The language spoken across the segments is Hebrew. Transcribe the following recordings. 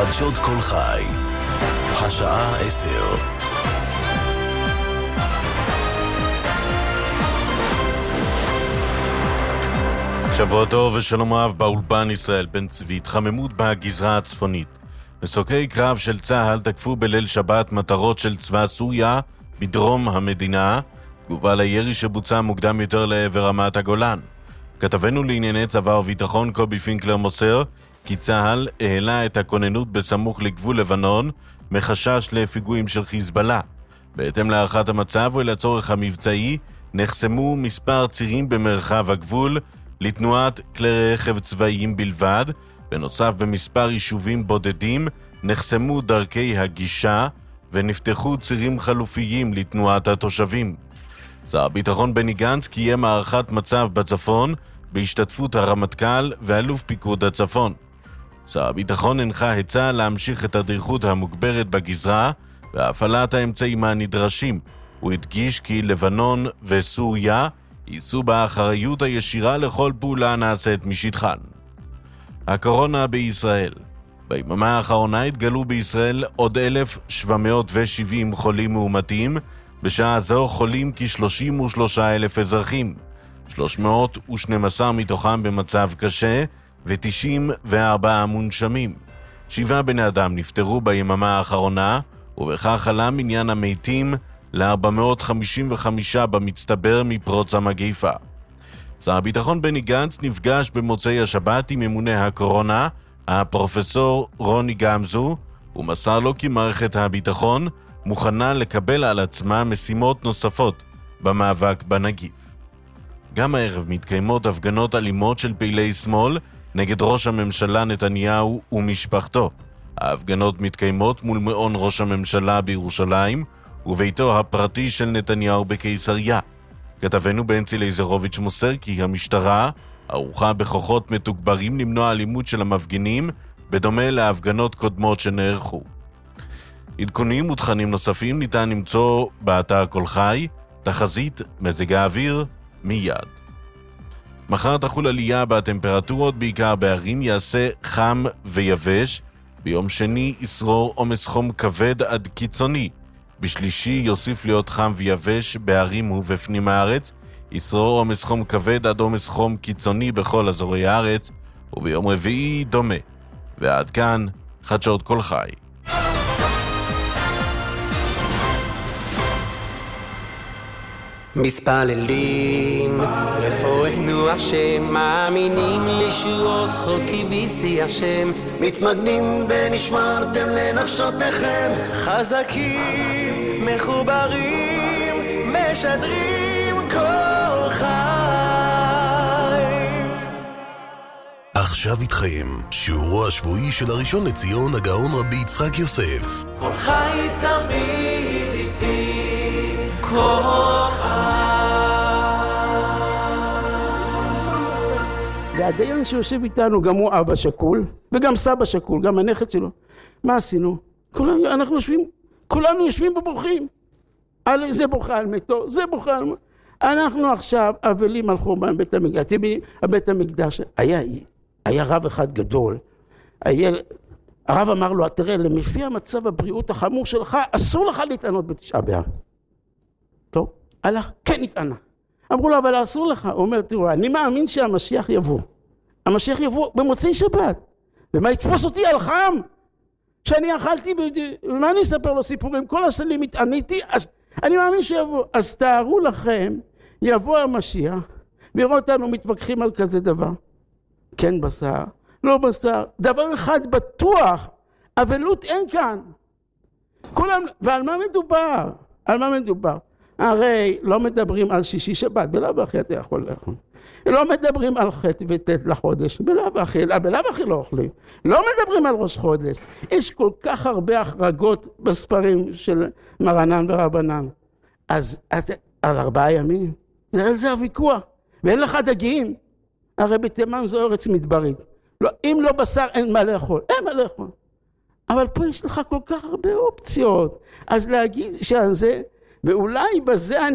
חדשות כל חי, השעה 10. שבוע טוב ושלום רב באולפן ישראל בן צבי. התחממות בגזרה הצפונית. מסוקי קרב של צה"ל תקפו בליל שבת מטרות של צבא סוריה בדרום המדינה, תגובה לירי שבוצע מוקדם יותר לעבר רמת הגולן. כתבנו לענייני צבא וביטחון קובי פינקלר מוסר כי צה"ל העלה את הכוננות בסמוך לגבול לבנון מחשש לפיגועים של חיזבאללה. בהתאם להערכת המצב ולצורך המבצעי נחסמו מספר צירים במרחב הגבול לתנועת כלי רכב צבאיים בלבד. בנוסף, במספר יישובים בודדים נחסמו דרכי הגישה ונפתחו צירים חלופיים לתנועת התושבים. שר הביטחון בני גנץ קיים הערכת מצב בצפון בהשתתפות הרמטכ"ל ואלוף פיקוד הצפון. שר הביטחון הנחה את צה"ל להמשיך את הדריכות המוגברת בגזרה והפעלת האמצעים הנדרשים. הוא הדגיש כי לבנון וסוריה יישאו באחריות הישירה לכל פעולה נעשית משטחן. הקורונה בישראל. ביממה האחרונה התגלו בישראל עוד 1,770 חולים מאומתים. בשעה זו חולים כ-33,000 אזרחים. 312 מתוכם במצב קשה ו-94 מונשמים. 7 בני אדם נפטרו ביממה האחרונה, ובכך עלה מניין המתים ל-455 במצטבר מפרוץ המגפה. שר הביטחון בני גנץ נפגש במוצאי השבת עם ממונה הקורונה, הפרופסור רוני גמזו, ומסר לו כי מערכת הביטחון מוכנה לקבל על עצמה משימות נוספות במאבק בנגיף. גם הערב מתקיימות הפגנות אלימות של פעילי שמאל נגד ראש הממשלה נתניהו ומשפחתו. ההפגנות מתקיימות מול מעון ראש הממשלה בירושלים וביתו הפרטי של נתניהו בקיסריה. כתבנו בנצי לייזרוביץ' מוסר כי המשטרה ערוכה בכוחות מתוגברים למנוע אלימות של המפגינים בדומה להפגנות קודמות שנערכו. עדכונים ותכנים נוספים ניתן למצוא באתר כל חי, תחזית מזג האוויר מיד. מחר תחול עלייה בטמפרטורות בעיקר בערים, יעשה חם ויבש. ביום שני ישרור עומס חום כבד עד קיצוני. בשלישי יוסיף להיות חם ויבש בערים ובפנים הארץ. ישרור עומס חום כבד עד עומס חום קיצוני בכל אזורי הארץ. וביום רביעי דומה. ועד כאן חדשות כל חי. מתפללים רפואנו השם, מאמינים לישועו זכוקי ביסי השם, מתמגנים ונשמרתם לנפשותיכם, חזקים מחוברים משדרים כל חי. עכשיו איתכם שיעורו השבועי של הראשון לציון הגאון רבי יצחק יוסף. כל חי תמיד איתי, כל חי. והדיין שיושב איתנו גם הוא אבא שקול וגם סבא שקול, גם הנכד שלו. מה עשינו? כולנו יושבים ובוכים. זה בוכה על מתו, זה בוכה על... אנחנו עכשיו אבלים על חורבן בית המקדש. בית המקדש היה רב אחד גדול. הרב אמר לו, תראה, לפי המצב הבריאות החמור שלך אסור לך להתענות בתשעה באב. טוב, הלך, כן התענה. אמרו לו, אבל אסור לך. הוא אומר, תראו, אני מאמין שהמשיח יבוא. המשיח יבוא במוצאי שבת. ומה יתפוס אותי על חם? שאני אכלתי, ומה אני אספר לו סיפורים? כל הסלים התעניתי, אז אני מאמין שיבוא. אז תארו לכם, יבוא המשיח, ויראו אותנו מתווכחים על כזה דבר. כן בשר, לא בשר. דבר אחד בטוח, אבלות אין כאן. כולם, ועל מה מדובר? על מה מדובר? הרי לא מדברים על שישי שבת, בלא אחי אתה יכול לאכול. לא מדברים על חטא וטט לחודש, בלא אחי לא אוכלים. לא מדברים על ראש חודש. יש כל כך הרבה החרגות בספרים של מרנן ורבנן. אז על 4 ימים, זה הוויכוח. ואין לך דגים. הרי בתימן זו ארץ מדברית. לא, אם לא בשר אין מה לאכול. אין מה לאכול. אבל פה יש לך כל כך הרבה אופציות. אז להגיד שזה... ואולי בזה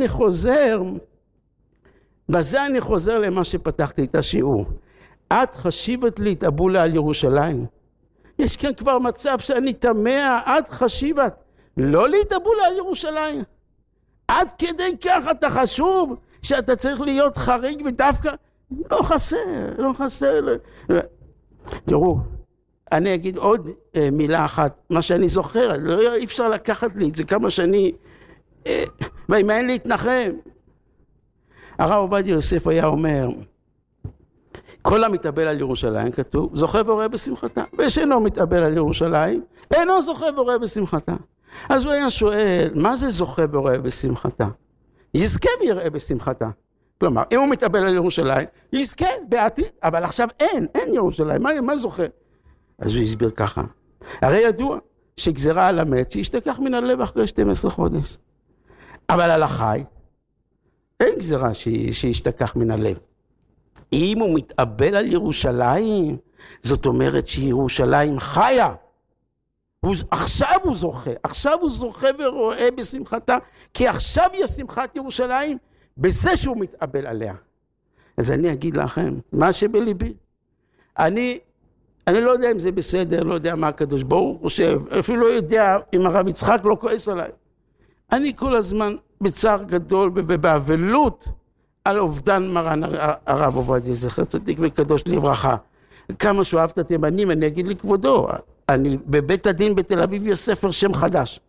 אני חוזר למה שפתחתי את השיעור. את חשיבת לי את אבולה על ירושלים. יש כאן כבר מצב שאני תמה עד חשיבת, לא להתאבולה על ירושלים. עד כדי כך אתה חשוב שאתה צריך להיות חריג ודווקא, לא חסר. תראו, אני אגיד עוד מילה אחת, מה שאני זוכר, אי אפשר לקחת לי את זה כמה שאני, ואם אין להתנחם. הרב עובדיה יוסף היה אומר, כל המתאבל על ירושלים, כתוב, זוכה ורואה בשמחתה, ושאינו מתאבל על ירושלים, אינו זוכה ורואה בשמחתה. אז הוא היה שואל, מה זה זוכה ורואה בשמחתה? יזכה ויראה בשמחתה. כלומר, אם הוא מתאבל על ירושלים, יזכה בעתיד, אבל עכשיו אין ירושלים, מה זוכה? אז הוא הסביר ככה, הרי ידוע שגזרה על המת שישתכח מן הלב אחרי 12 חודש. אבל על החי, אין גזרה שישתכח מן הלב. אם הוא מתאבל על ירושלים, זאת אומרת שירושלים חיה. עכשיו הוא זוכה ורואה בשמחתה, כי עכשיו יש שמחת ירושלים, בזה שהוא מתאבל עליה. אז אני אגיד לכם, מה שבליבי, אני לא יודע אם זה בסדר, לא יודע מה הקדוש ברוך הוא חושב, אפילו לא יודע אם הרב יצחק לא כועס עליי. אני כל הזמן בצער גדול ובאבלות על אובדן מרן הרב עובדיה זכר צדיק וקדוש לברכה. כמה שהוא אהב את התימנים, אני אגיד לכבודו, בבית הדין בתל אביב יש ספר שם חדש,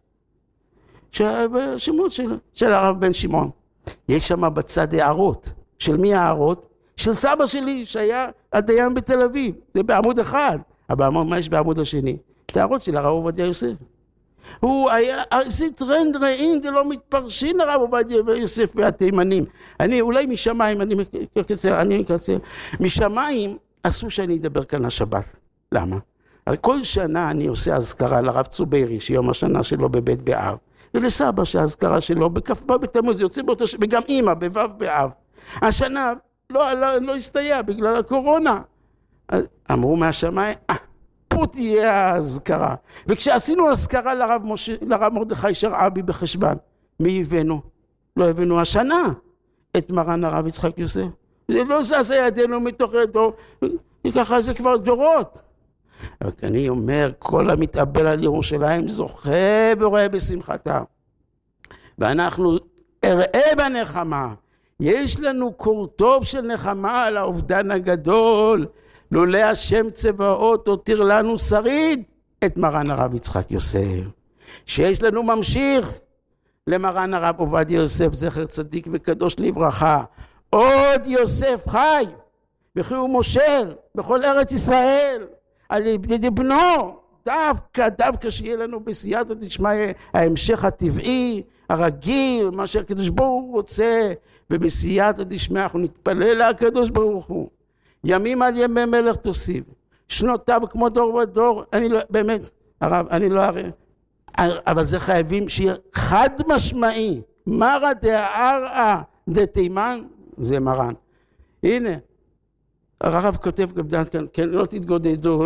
שמות של הרב בן שמעון. יש שם בצד הערות. של מי הערות? של סבא שלי שהיה הדיין בתל אביב. זה בעמוד אחד, אבל מה יש בעמוד השני? את הערות של הרב עובדיה יוסף. הוא היה, זה טרנד רעין, זה לא מתפרשין הרב עובדיה יוסף והתימנים. אני אולי משמיים, אני מקצר, משמיים אסור שאני אדבר כאן השבת. למה? על כל שנה אני עושה אזכרה לרב צוברי, שיום השנה שלו בבית באב, ולסבא שהאזכרה שלו בכ"ב בתמוז, יוצא באותו, וגם אמא בו' באב. השנה לא הסתייע בגלל הקורונה. אמרו מהשמיים, פה תהיה האזכרה. וכשעשינו אזכרה לרב מרדכי שרעבי בחשבן, מי הבאנו? לא הבאנו השנה את מרן הרב יצחק יוסף. זה לא זז ידינו מתוך ידו, וככה זה כבר דורות. אבל אני אומר, כל המתאבל על ירושלים זוכה ורואה בשמחתה. ואנחנו אראה בנחמה. יש לנו קור טוב של נחמה על האובדן הגדול. לולא השם צבאות הותיר לנו שריד את מרן הרב יצחק יוסף. שיש לנו ממשיך למרן הרב עובדיה יוסף זכר צדיק וקדוש לברכה. עוד יוסף חי וכי הוא מושל בכל ארץ ישראל. על ידי בנו, דווקא שיהיה לנו בסייעתא דשמיא ההמשך הטבעי, הרגיל, מה שהקדוש ברוך הוא רוצה, ובסייעתא דשמיא אנחנו נתפלל לקדוש ברוך הוא. ימים על ימי מלך תוסיף, שנותיו כמו דור ודור, אני לא, באמת, הרב, אני לא אראה, אבל זה חייבים שיהיה חד משמעי, מרא דארעא דתימן, זה מרן. הנה, הרב כותב גם כאן, לא תתגודדו,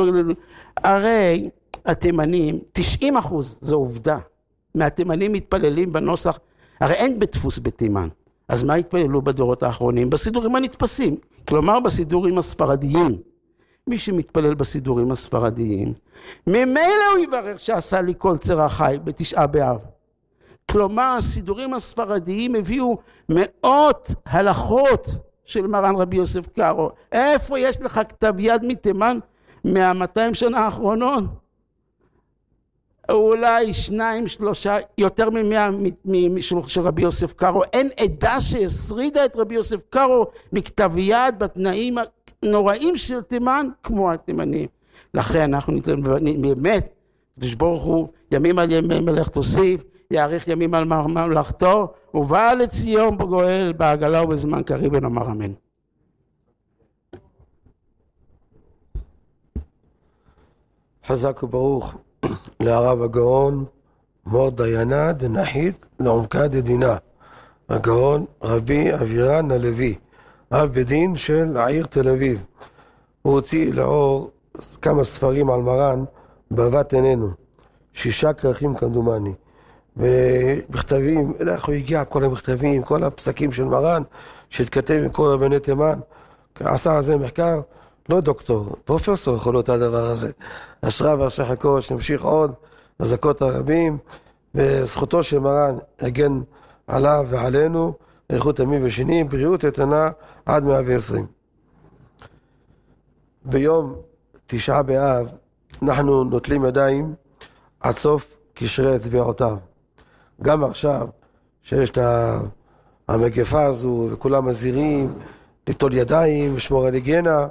הרי התימנים, 90% זו עובדה, מהתימנים מתפללים בנוסח, הרי אין בדפוס בתימן, אז מה התפללו בדורות האחרונים? בסידורים הנתפסים, כלומר בסידורים הספרדיים. מי שמתפלל בסידורים הספרדיים, ממילא הוא יברך שעשה לי כל צרה חי בתשעה באב. כלומר, הסידורים הספרדיים הביאו מאות הלכות, של מרן רבי יוסף קארו. איפה יש לך כתב יד מתימן 200 שנה האחרונות? אולי 2-3, יותר מ-100 של רבי יוסף קארו. אין עדה שהשרידה את רבי יוסף קארו מכתב יד בתנאים הנוראים של תימן כמו התימנים. לכן אנחנו באמת, קדוש ברוך הוא, ימים על ימי מלך תוסיף, יאריך ימים על ממלכתו, ובא לציון בגואל בעגלה ובזמן קריב ונאמר אמן. חזק וברוך להרב הגאון מורדיינה דנחית לעומקה דדינה, הגאון רבי אבירן הלוי, אב בית דין של העיר תל אביב. הוא הוציא לאור כמה ספרים על מרן באהבת עינינו, 6 כרכים כמדומני, ובכתבים, איך הוא הגיע כל המכתבים, כל הפסקים של מרן שהתכתב עם כל רבני תימן, עשה על זה מחקר לא דוקטור, פרופסור יכול להיות הדבר הזה. אשרה ואשרי חלקו, שנמשיך עוד, הזכות הרבים, וזכותו של מרן יגן עליו ועלינו, איכות ימים ושנים, בריאות איתנה עד 120. ביום 9 באב אנחנו נוטלים ידיים עד סוף קשרי אצבעותיו. גם עכשיו שיש את המגפה הזו וכולם מזהירים ליטול ידיים, לשמור על היגיינה,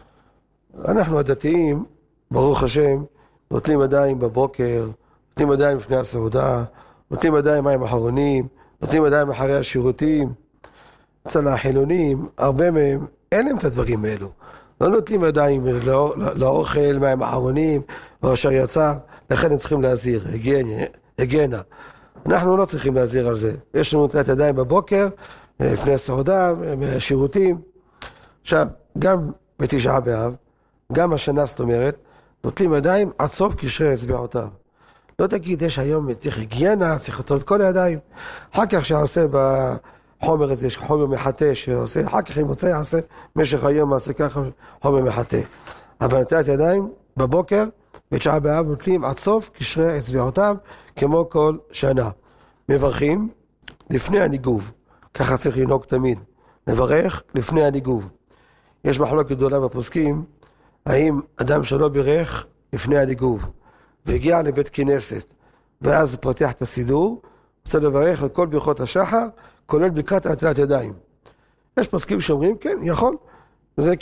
אנחנו הדתיים, ברוך השם, נוטלים ידיים בבוקר, נוטלים ידיים לפני הסעודה, נוטלים ידיים מים אחרונים, נוטלים ידיים אחרי השירותים. אצל החילונים, הרבה מהם, אין להם את הדברים האלו. לא נוטלים ידיים לאוכל, מים אחרונים, או אשר יצא, לכן הם צריכים להזהיר, היגיינה. אנחנו לא צריכים להזהיר על זה. יש לנו נטילת ידיים בבוקר, לפני הסעודה, בשירותים. עכשיו, גם בתשעה באב, גם השנה, זאת אומרת, נוטלים ידיים עד סוף קשרי אצבעותיו. לא תגיד, יש היום צריך היגיינה, צריך לטול את כל הידיים. אחר כך שעושה בחומר הזה, יש חומר מחטא שעושה, אחר כך אם רוצה יעשה, משך היום עושה ככה חומר מחטא. אבל נטילת ידיים בבוקר, בתשעה באב, נוטלים עד סוף קשרי אצבעותיו, כמו כל שנה. מברכים לפני הניגוב, ככה צריך לנהוג תמיד. נברך לפני הניגוב. יש מחלוקת גדולה בפוסקים, האם אדם שלא בירך לפני הניגוב, והגיע לבית כנסת, ואז פותח את הסידור, רוצה לברך על כל ברכות השחר, כולל ברכת נטילת ידיים. יש פוסקים שאומרים, כן, יכול. זה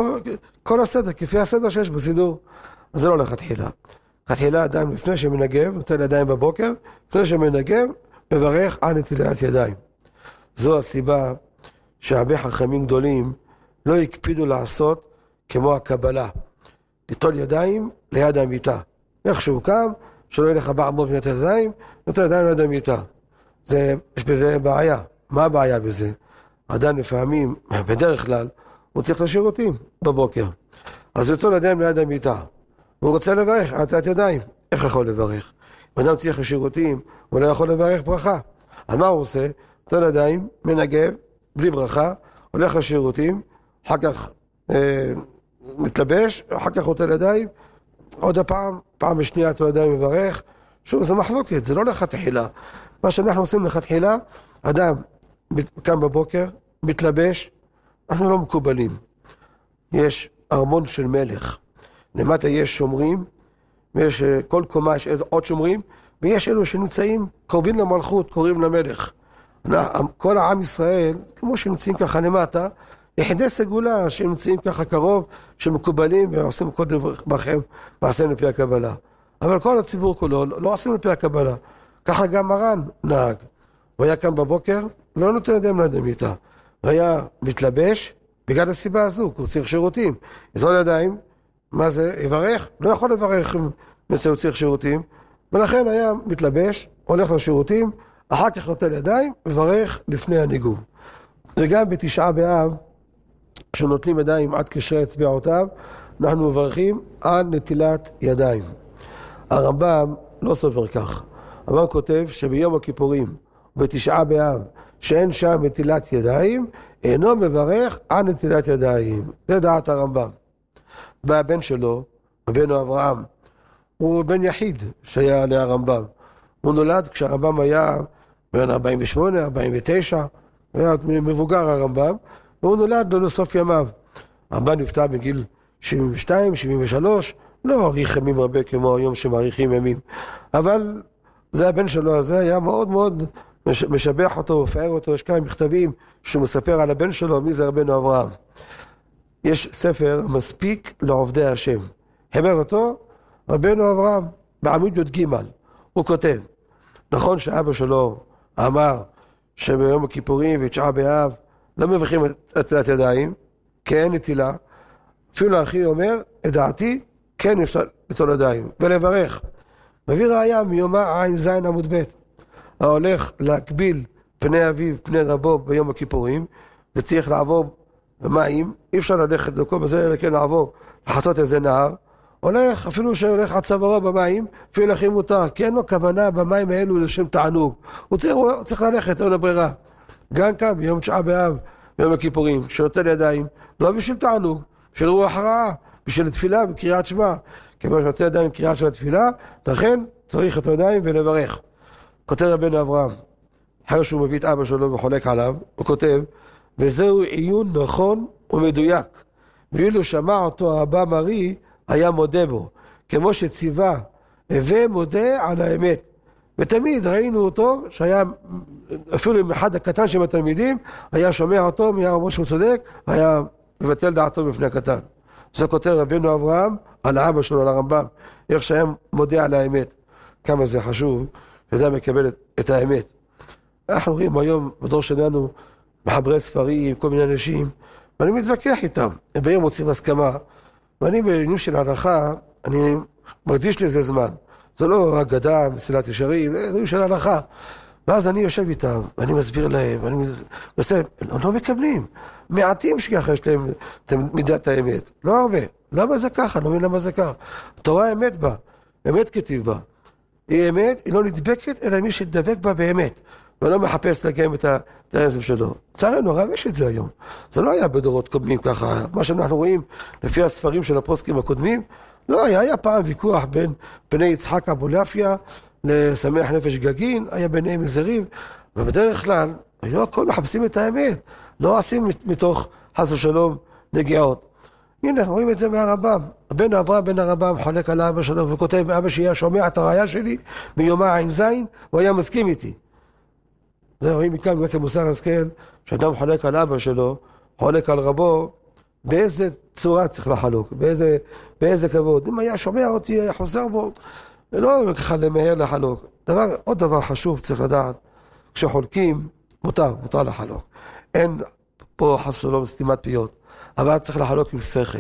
כל הסדר, כפי הסדר שיש בסידור. אז זה לא לכתחילה. לכתחילה אדם לפני שמנגב, נוטל ידיים בבוקר, לפני שמנגב, מברך על נטילת ידיים. זו הסיבה שהרבה חכמים גדולים לא הקפידו לעשות כמו הקבלה. ליטול ידיים ליד המיטה. איך שהוא קם, שלא ילך הבא בו ונטל ידיים, נוטל ידיים ליד המיטה. יש בזה בעיה. מה הבעיה בזה? אדם לפעמים, בדרך כלל, הוא צריך לשירותים בבוקר. אז הוא יטול ידיים ליד המיטה. הוא רוצה לברך, נטילת ידיים. איך יכול לברך? אדם צריך לשירותים, הוא לא יכול לברך ברכה. אז מה הוא עושה? נטול ידיים, מנגב, בלי ברכה, הולך לשירותים, אחר כך מתלבש, אחר כך נוטל ידיים, עוד פעם השנייה נטול ידיים מברך. שוב, זה מחלוקת, זה לא לכתחילה. מה שאנחנו עושים לכתחילה, אדם קם בבוקר, מתלבש, אנחנו לא מקובלים. יש ארמון של מלך. למטה יש שומרים, ויש כל קומה יש עוד שומרים, ויש אלו שנמצאים קרובים למלכות, קוראים למלך. כל העם ישראל, כמו שנמצאים ככה למטה, יחידי סגולה שנמצאים ככה קרוב, שמקובלים ועושים כל דברכם, ועושים לפי הקבלה. אבל כל הציבור כולו לא עושים לפי הקבלה. ככה גם מרן נהג. הוא היה קם בבוקר, לא נותן ידיים ליד המיטה. הוא היה מתלבש, בגלל הסיבה הזו, הוא צריך שירותים. יטול ידיים, מה זה? יברך? לא יכול לברך אם הוא צריך שירותים. ולכן היה מתלבש, הולך לשירותים, אחר כך נוטל ידיים, מברך לפני הניגוב. וגם בתשעה באב, כשנוטלים ידיים עד קשרי אצבעותיו, אנחנו מברכים על נטילת ידיים. הרמב"ם לא סובר כך. הרמב"ם כותב שביום הכיפורים, בתשעה באב, שאין שם נטילת ידיים, אינו מברך על נטילת ידיים. זה דעת הרמב"ם. והבן שלו, רבנו אברהם, הוא בן יחיד שהיה להרמב"ם. הוא נולד כשהרמב"ם היה בין 48, 49, היה מבוגר הרמב"ם, והוא נולד לסוף ימיו. הרמב"ם נפטר בגיל 72, 73, לא אריך ימים הרבה כמו היום שמאריכים ימים, אבל זה הבן שלו הזה, היה מאוד מאוד משבח אותו ופאר אותו. יש כמה מכתבים שהוא מספר על הבן שלו, מי זה רבנו אברהם. יש ספר מספיק לעובדי השם, חבר אותו רבנו אברהם בעמוד י"ג. הוא כותב, נכון שאבא שלו אמר שביום הכיפורים ותשעה באב לא מברכים את נטילת ידיים, כן נטילה, אפילו אחי אומר, את דעתי, כן אפשר ליטול ידיים ולברך. מביא ראיה מיומא ע"ז עמוד ב', ההולך להקביל פני אביו פני רבו ביום הכיפורים, וצריך לעבור במים, אי אפשר ללכת לכל בזה, כן לעבור לחצות איזה נהר, הולך, אפילו שהולך עד צווארו במים, אפילו לכי מותר, כי אין לו כוונה במים האלו לשם תענוג. הוא צריך ללכת, אין לו ברירה. גם כאן, ביום תשעה באב, ביום הכיפורים, שנוטל ידיים, לא בשביל תענוג, בשביל רוח רעה, בשביל תפילה וקריאת שמע. כיוון שנוטל ידיים קריאת שמע תפילה, לכן צריך את הידיים ולברך. כותב רבנו אברהם, אחרי שהוא מביא את אבא שלו וחולק עליו, הוא כותב, וזהו עיון נכון ומדויק. ואילו שמע אותו האבא מרי, היה מודה בו, כמו שציווה, הווה מודה על האמת. ותמיד ראינו אותו, שהיה אפילו עם אחד הקטן של התלמידים, היה שומע אותו, היה אומר שהוא צודק, היה מבטל דעתו בפני הקטן. זה כותב רבנו אברהם על האבא שלו, על הרמב"ם, איך שהיה מודה על האמת. כמה זה חשוב, שזה מקבל את האמת. אנחנו רואים היום בדור שלנו, מחברי ספרים, כל מיני אנשים, ואני מתווכח איתם, הם באים מוצאים הסכמה, ואני בעניינים של ההלכה, אני מקדיש לזה זמן. זה לא אגדה, מסילת ישרים, זה עניינים של ההלכה. ואז אני יושב איתם, ואני מסביר להם, ואני מסביר, לא מקבלים. מעטים שככה יש להם מידת האמת, לא הרבה. למה זה ככה? לא מבין למה זה ככה. התורה אמת בה, אמת כתיב בה. היא אמת, היא לא נדבקת, אלא מי שדבק בה באמת. ולא מחפש לקיים את האינטרסים שלו. צערנו הרב, יש את זה היום. זה לא היה בדורות קודמים ככה. מה שאנחנו רואים לפי הספרים של הפוסקים הקודמים, לא היה פעם ויכוח בין בני יצחק אבולעפיה לשמח נפש גגין, היה ביניהם איזה ריב, ובדרך כלל, היו הכל מחפשים את האמת. לא עושים מתוך חס ושלום נגיעות. הנה, רואים את זה מהרמב"ם. בן אברהם בן הרמב"ם חולק על אבא שלו וכותב, אבא שהיה שומע את הראייה שלי מיומה עין זין, הוא היה מסכים איתי. זה רואים מכאן כמוסר השכל, שאדם חולק על אבא שלו, חולק על רבו, באיזה צורה צריך לחלוק, באיזה כבוד. אם היה שומע אותי, היה חוזר בו, ולא ככה למהר לחלוק. עוד דבר חשוב צריך לדעת, כשחולקים, מותר לחלוק. אין פה חס ושלום סתימת פיות, אבל צריך לחלוק עם שכל.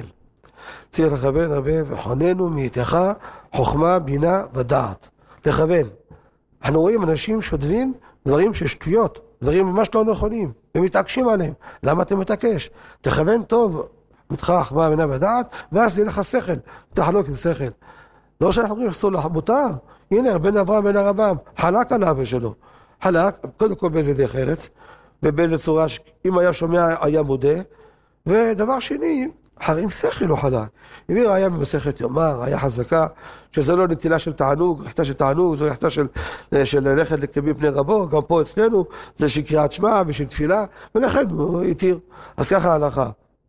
צריך לכוון הרבה, וחוננו מאיתך חוכמה, בינה ודעת. לכוון. אנחנו רואים אנשים שודבים דברים ששטויות, דברים ממש לא נכונים, ומתעקשים עליהם. למה אתה מתעקש? תכוון טוב, מתך חכמה, בינה ודעת, ואז יהיה לך שכל, תחלוק עם שכל. לא שאנחנו אומרים שסול מותר, הנה, בן אברהם בן הרמב"ם, חלק על אבא שלו. חלק, קודם כל באיזה דרך ארץ, ובאיזה צורה, אם היה שומע, היה מודה, ודבר שני, עם שכל לא חלק. אם היא ראיה במסכת יומר, ראיה חזקה, שזה לא נטילה של תענוג, רחצה של תענוג, זו רחצה של ללכת לקבל פני רבו, גם פה אצלנו, זה של קריאת שמע ושל תפילה, ולכן הוא התיר. אז ככה ההלכה,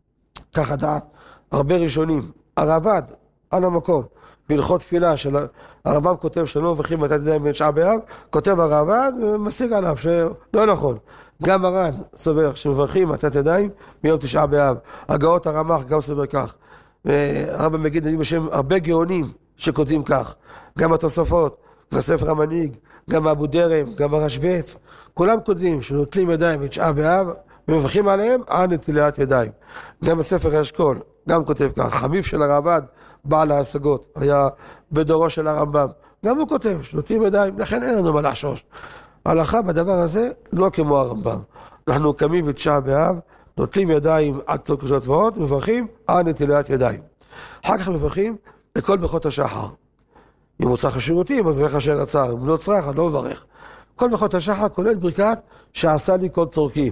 ככה דעת, הרבה ראשונים, הרב"ד, על המקום, בהלכות תפילה, הרמב"ם כותב שלא מברכים מתת ידיים בתשעה באב, כותב הרב"ד ומשיג עליו שלא נכון. גם מרן סובר שמברכים מתת ידיים מיום תשעה באב. הגאות הרמ"ח גם סובר כך. הרמב"ם מגיד בשם הרבה גאונים שכותבים כך. גם התוספות, גם ספר המנהיג, גם אבו דרם, גם הרשב"ץ, כולם כותבים שנוטלים ידיים בתשעה באב ומברכים עליהם על נטילת ידיים. גם בספר האשכול, גם כותב כך, חמיף של הרב"ד, בעל ההשגות, היה בדורו של הרמב"ם. גם הוא כותב, שנוטלים ידיים, לכן אין לנו מה לחשוש. ההלכה בדבר הזה לא כמו הרמב"ם. אנחנו קמים בתשעה באב, נוטלים ידיים עד תוקף הצבעות, מברכים על נטילת ידיים. אחר כך מברכים לכל ברכות השחר. אם הוא צריך השירותים, אז מברך אשר רצה. אם לא צריך, אני לא מברך. כל ברכות השחר כולל ברכת שעשה לי כל צורכי.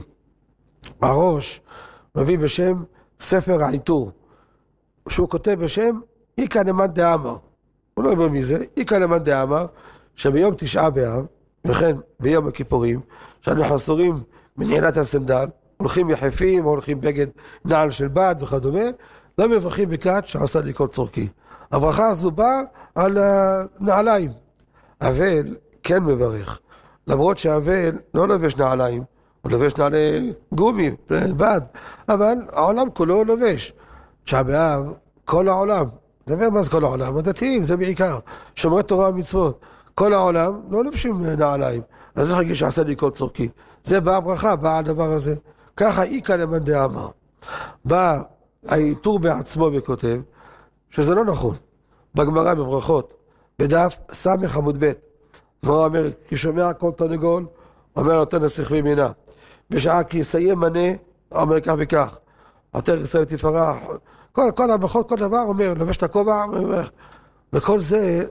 הראש מביא בשם ספר העיטור, שהוא כותב בשם איקא למאן דאמר. הוא לא אומר מי זה, איקא למאן דאמר, שביום תשעה באב, וכן ביום הכיפורים, שאנחנו אסורים מנעילת הסנדל, הולכים יחפים, הולכים בגד נעל של בד וכדומה, לא מברכים ברכת שעשה לי כל צורכי. הברכה הזו באה על הנעליים. אבל כן מברך, למרות שהאבל לא לובש נעליים, הוא לובש נעלי גומי, בד, אבל העולם כולו לובש. תשעה באב, כל העולם, דבר מה זה כל העולם? הדתיים, זה בעיקר, שומרי תורה ומצוות. כל העולם לא לובשים נעליים, אז איך להגיד שעשה לי כל צורכי? זה באה הברכה, באה הדבר הזה. ככה איקא למאן דאמר. בא העיטור בעצמו וכותב, שזה לא נכון. בגמרא בברכות, בדף סמך עמוד ב', הוא אומר, כי שומע כל תרנגול, אומר נותן נסיך וימינה. בשעה כי יסיים מנה, אומר כך וכך. עטר ישראל תפרח. כל הברכות, כל דבר אומר, לבש את הכובע, וכל זה,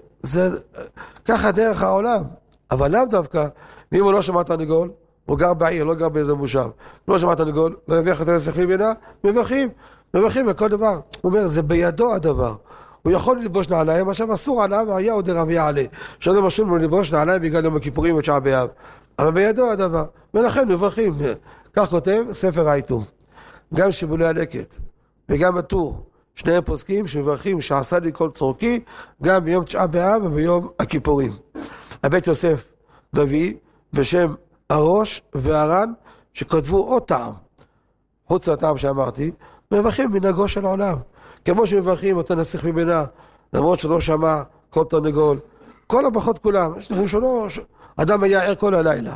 ככה דרך העולם. אבל לאו דווקא, ואם הוא לא שמע תרנגול, הוא גר בעיר, לא גר באיזה מושב. לא שמע תרנגול, לא יביא חתן נסיך וימינה, מברכים. מברכים בכל דבר. הוא אומר, זה בידו הדבר. הוא יכול ללבוש נעליים, עכשיו אסור עליו, היה עוד רב יעלה. שלא משהו לו ללבוש נעליים בגלל יום הכיפורים ותשעה באב. אבל בידו הדבר. ולכן מברכים. כך כותב ספר האיתום. גם שיבולי הלקט וגם הטור, שניהם פוסקים שמברכים שעשה לי כל צורכי, גם ביום תשעה באב וביום הכיפורים. הבית יוסף מביא בשם הראש והר"ן, שכתבו עוד טעם, חוץ לטעם שאמרתי, מברכים מנהגו של העולם. כמו שמברכים אותו נסיך מבינה, למרות שלא שמע כל תרנגול, כל הברכות כולם, יש לכם שלא, אדם היה ער כל הלילה,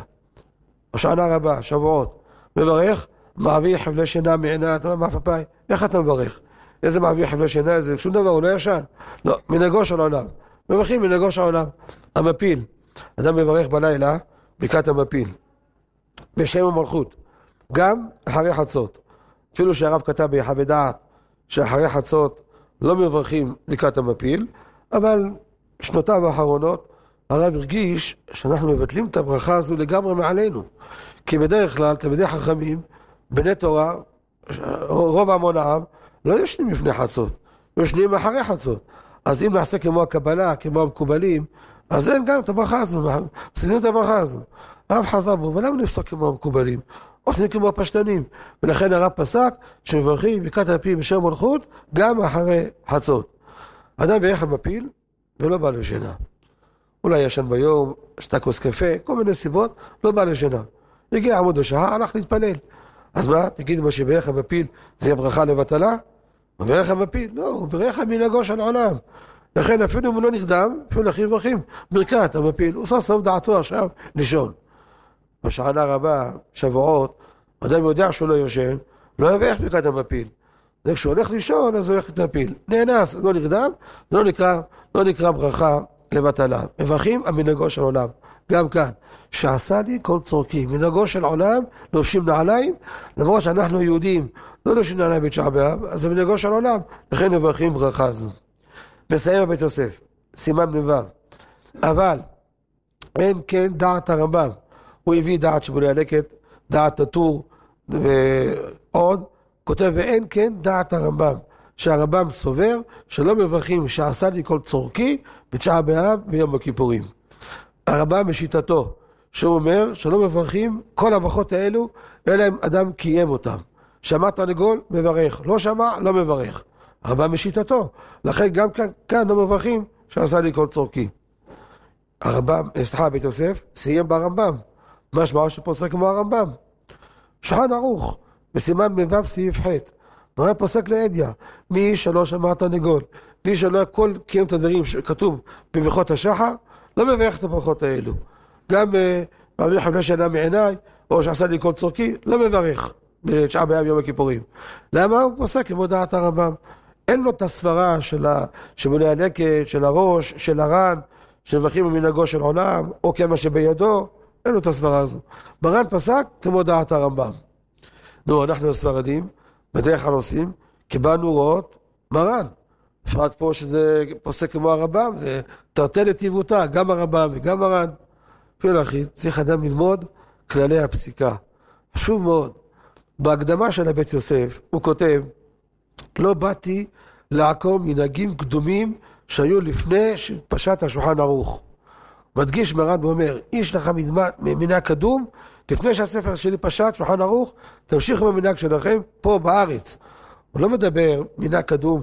השענה רבה, שבועות, מברך, מעביר חבלי שינה מעינה, אתה אומר, מה פפאי? איך אתה מברך? איזה מעביר חבלי שינה? זה שום דבר, הוא לא ישן. לא, מנהגו של העולם. מברכים מנהגו של העולם. המפיל, אדם מברך בלילה, ברכת המפיל. בשם המלכות. גם אחרי חצות. אפילו שהרב כתב ביחווה דעת, שאחרי חצות לא מברכים ברכת המפיל, אבל שנותיו האחרונות, הרב הרגיש שאנחנו מבטלים את הברכה הזו לגמרי מעלינו. כי בדרך כלל, תלמידי חכמים, בני תורה, רוב המון העם, לא ישנים לפני חצות, ישנים אחרי חצות. אז אם נעשה כמו הקבלה, כמו המקובלים, אז אין גם את הברכה הזו, מפסידים את הברכה הזו. הרב חזר בו, ולמה נפסוק כמו המקובלים? עושים כמו הפשטנים. ולכן הרב פסק שמברכים ברכת המפיל בשם מלכות, גם אחרי חצות. אדם בירך המפיל, ולא בא לשינה. אולי ישן ביום, שתה כוס קפה, כל מיני סיבות, לא בא לשינה. הגיע עמוד השעה, הלך להתפלל. אז מה? תגיד מה שברך המפיל, זה יהיה ברכה לבטלה? הוא ברך המפיל? לא, הוא ברך מנהגו של העולם. לכן אפילו אם הוא לא נרדם, אפילו הכי מברכים, ברכת המפיל, הוא סוף דעתו עכשיו לישון. בשענה רבה, שבועות, אדם יודע שהוא לא יושן, לא יברך ברכת המפיל. זה כשהוא הולך לישון, אז הוא הולך להתפיל. נאנס, לא נרדם, זה לא נקרא ברכה לבטלה. מברכים המנהגו של העולם. גם כאן, שעשה לי כל צורכי, מנהגו של עולם, לובשים נעליים, למרות שאנחנו יהודים, לא לובשים נעליים בתשעה באב, אז זה מנהגו של עולם, לכן מברכים ברכה זו. מסיים הבית יוסף, סימן מ"ו. אבל, אין כן דעת הרמב"ם, הוא הביא דעת שיבולי הלקט, דעת הטור, ועוד, כותב, ואין כן דעת הרמב"ם, שהרמב"ם סובר שלא מברכים שעשה לי כל צורכי, בתשעה באב ויום הכיפורים. הרמב"ם בשיטתו, שהוא אומר שלא מברכים כל הברכות האלו, אלא אם אדם קיים אותם. שמע תרנגול, מברך. לא שמע, לא מברך. הרמב"ם בשיטתו. לכן גם כאן לא מברכים שעשה לי כל צורכי. הרמב"ם, בית יוסף, סיים ברמב"ם. משמע שפוסק כמו הרמב"ם. שולחן ערוך, בסימן מ"ו סעיף ח'. הרמב"ם פוסק לעדיה. מי שלא שמע תרנגול, מי שלא הכל קיים את הדברים שכתוב בברכות השחר, לא מברך את הברכות האלו. גם מעביר חבלי שינה מעיניי, או שעשה לי כל צורכי, לא מברך בתשעה באב יום הכיפורים. למה? הוא פוסק כמו דעת הרמב"ם. אין לו את הסברה של שיבולי הלקט, של הראש, של הר"ן, שמברכים במנהגו של עולם, או כמה שבידו, אין לו את הסברה הזו. מרן פסק כמו דעת הרמב"ם. נו, אנחנו הספרדים, בדרך כלל עושים, קיבלנו הוראות מרן. בפרט פה שזה פוסק כמו הרמב"ם, זה תרתי לטיבותא, גם הרמב"ם וגם מרן. אפילו אחי, צריך אדם ללמוד כללי הפסיקה. חשוב מאוד. בהקדמה של הבית יוסף, הוא כותב, לא באתי לעקום מנהגים קדומים שהיו לפני שפשט השולחן ערוך. מדגיש מרן ואומר, יש לך מנהג קדום, לפני שהספר שלי פשט שולחן ערוך, תמשיכו במנהג שלכם פה בארץ. הוא לא מדבר מנהג קדום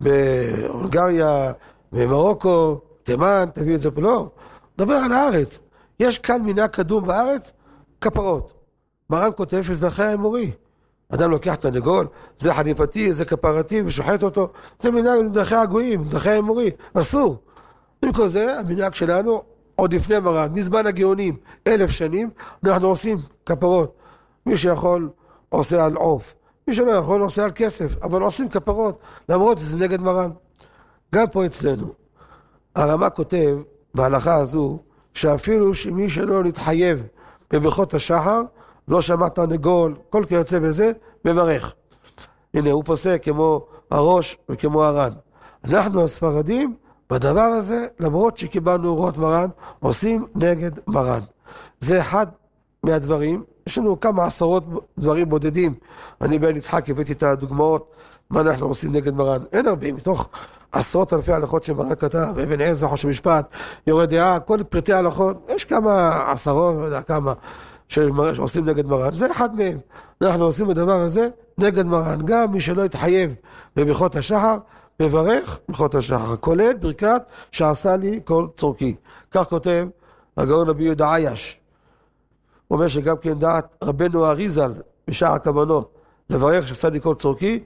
בהונגריה, במרוקו, תימן, תביא את זה פה, לא. מדבר על הארץ. יש כאן מנהג קדום בארץ, כפרות. מרן כותב שזה דרכי האמורי. אדם לוקח את הנגול, זה חליפתי, זה כפרתי, ושוחט אותו. זה מנהג דרכי הגויים, דרכי האמורי. אסור. עם כל זה, המנהג שלנו, עוד לפני מרן, מזמן הגאונים, 1000 שנים, אנחנו עושים כפרות. מי שיכול עושה על עוף. מי שלא יכול עושה על כסף, אבל עושים כפרות, למרות שזה נגד מרן. גם פה אצלנו. הרמ"א כותב בהלכה הזו, שאפילו שמי שלא נתחייב בברכות השחר, לא שמע תרנגול, כל כיוצא בזה, מברך. הנה, הוא פוסק כמו הראש וכמו הר"ן. אנחנו הספרדים, בדבר הזה, למרות שקיבלנו הוראות מרן, עושים נגד מרן. זה אחד מהדברים, יש לנו כמה עשרות דברים בודדים. אני בן יצחק הבאתי את הדוגמאות מה אנחנו עושים נגד מרן? אין הרבה, מתוך עשרות אלפי הלכות שמרן כתב, אבן עזרא, חושן משפט, יורה דעה, כל פרטי הלכות, יש כמה עשרות, לא יודע כמה, שעושים נגד מרן, זה אחד מהם. אנחנו עושים בדבר הזה נגד מרן, גם מי שלא יתחייב בברכות השחר, מברך ברכות השחר, כולל ברכת שעשה לי כל צורכי. כך כותב הגאון רבי יהודה עייש. הוא אומר שגם כן דעת רבנו אריזל בשער הכוונות, לברך שעשה לי כל צורכי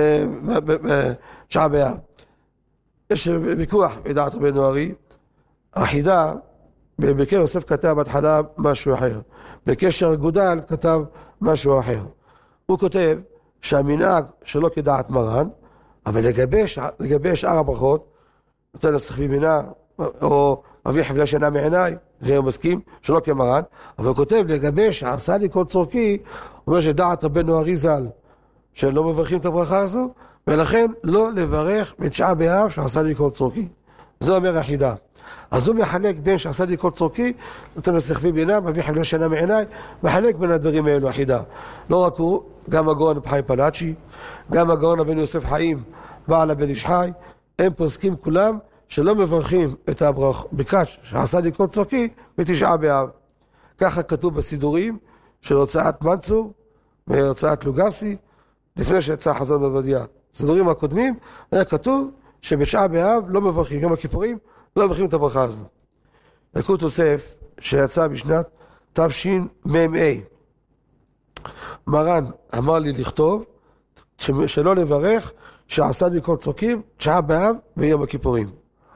בשעה באב. יש ויכוח בדעת רבנו ארי, החידה, בקשר יוסף כתב בהתחלה משהו אחר, בקשר גודל כתב משהו אחר. הוא כותב שהמנהג שלא כדעת מרן, אבל לגבי שאר הברכות, נותן לסחבי מינה, או מביא חבלי שינה מעיניי, זה הוא מסכים, שלא כמרן, אבל הוא כותב לגבי שעשה לי כל צורכי, הוא אומר שדעת רבנו אריזל, שלא מברכים את הברכה הזו, ולכן לא לברך בתשעה באב שעשה לי כל צורכי. זה אומר החידה. אז הוא מחלק בין שעשה לי כל צורכי, נותן לסחבי מינה, מביא חבלי שינה מעיניי, מחלק בין הדברים האלו החידה. לא רק הוא, גם הגאון רבי חיים פלאצ'י, גם הגאון רבנו יוסף חיים, בעל הבן איש חי, הם פוסקים כולם שלא מברכים את הברכת שעשה לי כל צורכי בתשעה באב. ככה כתוב בסידורים של הוצאת מנצור והוצאת לוגסי, לפני שיצא חזון עובדיה. סידורים הקודמים היה כתוב שבתשעה באב לא מברכים, יום הכיפורים לא מברכים את הברכה הזו. יקוד יוסף שיצא בשנת תשמ"ה, מרן אמר לי לכתוב שלא לברך שעשה לי כל צורכי תשעה באב ויום הכיפורים.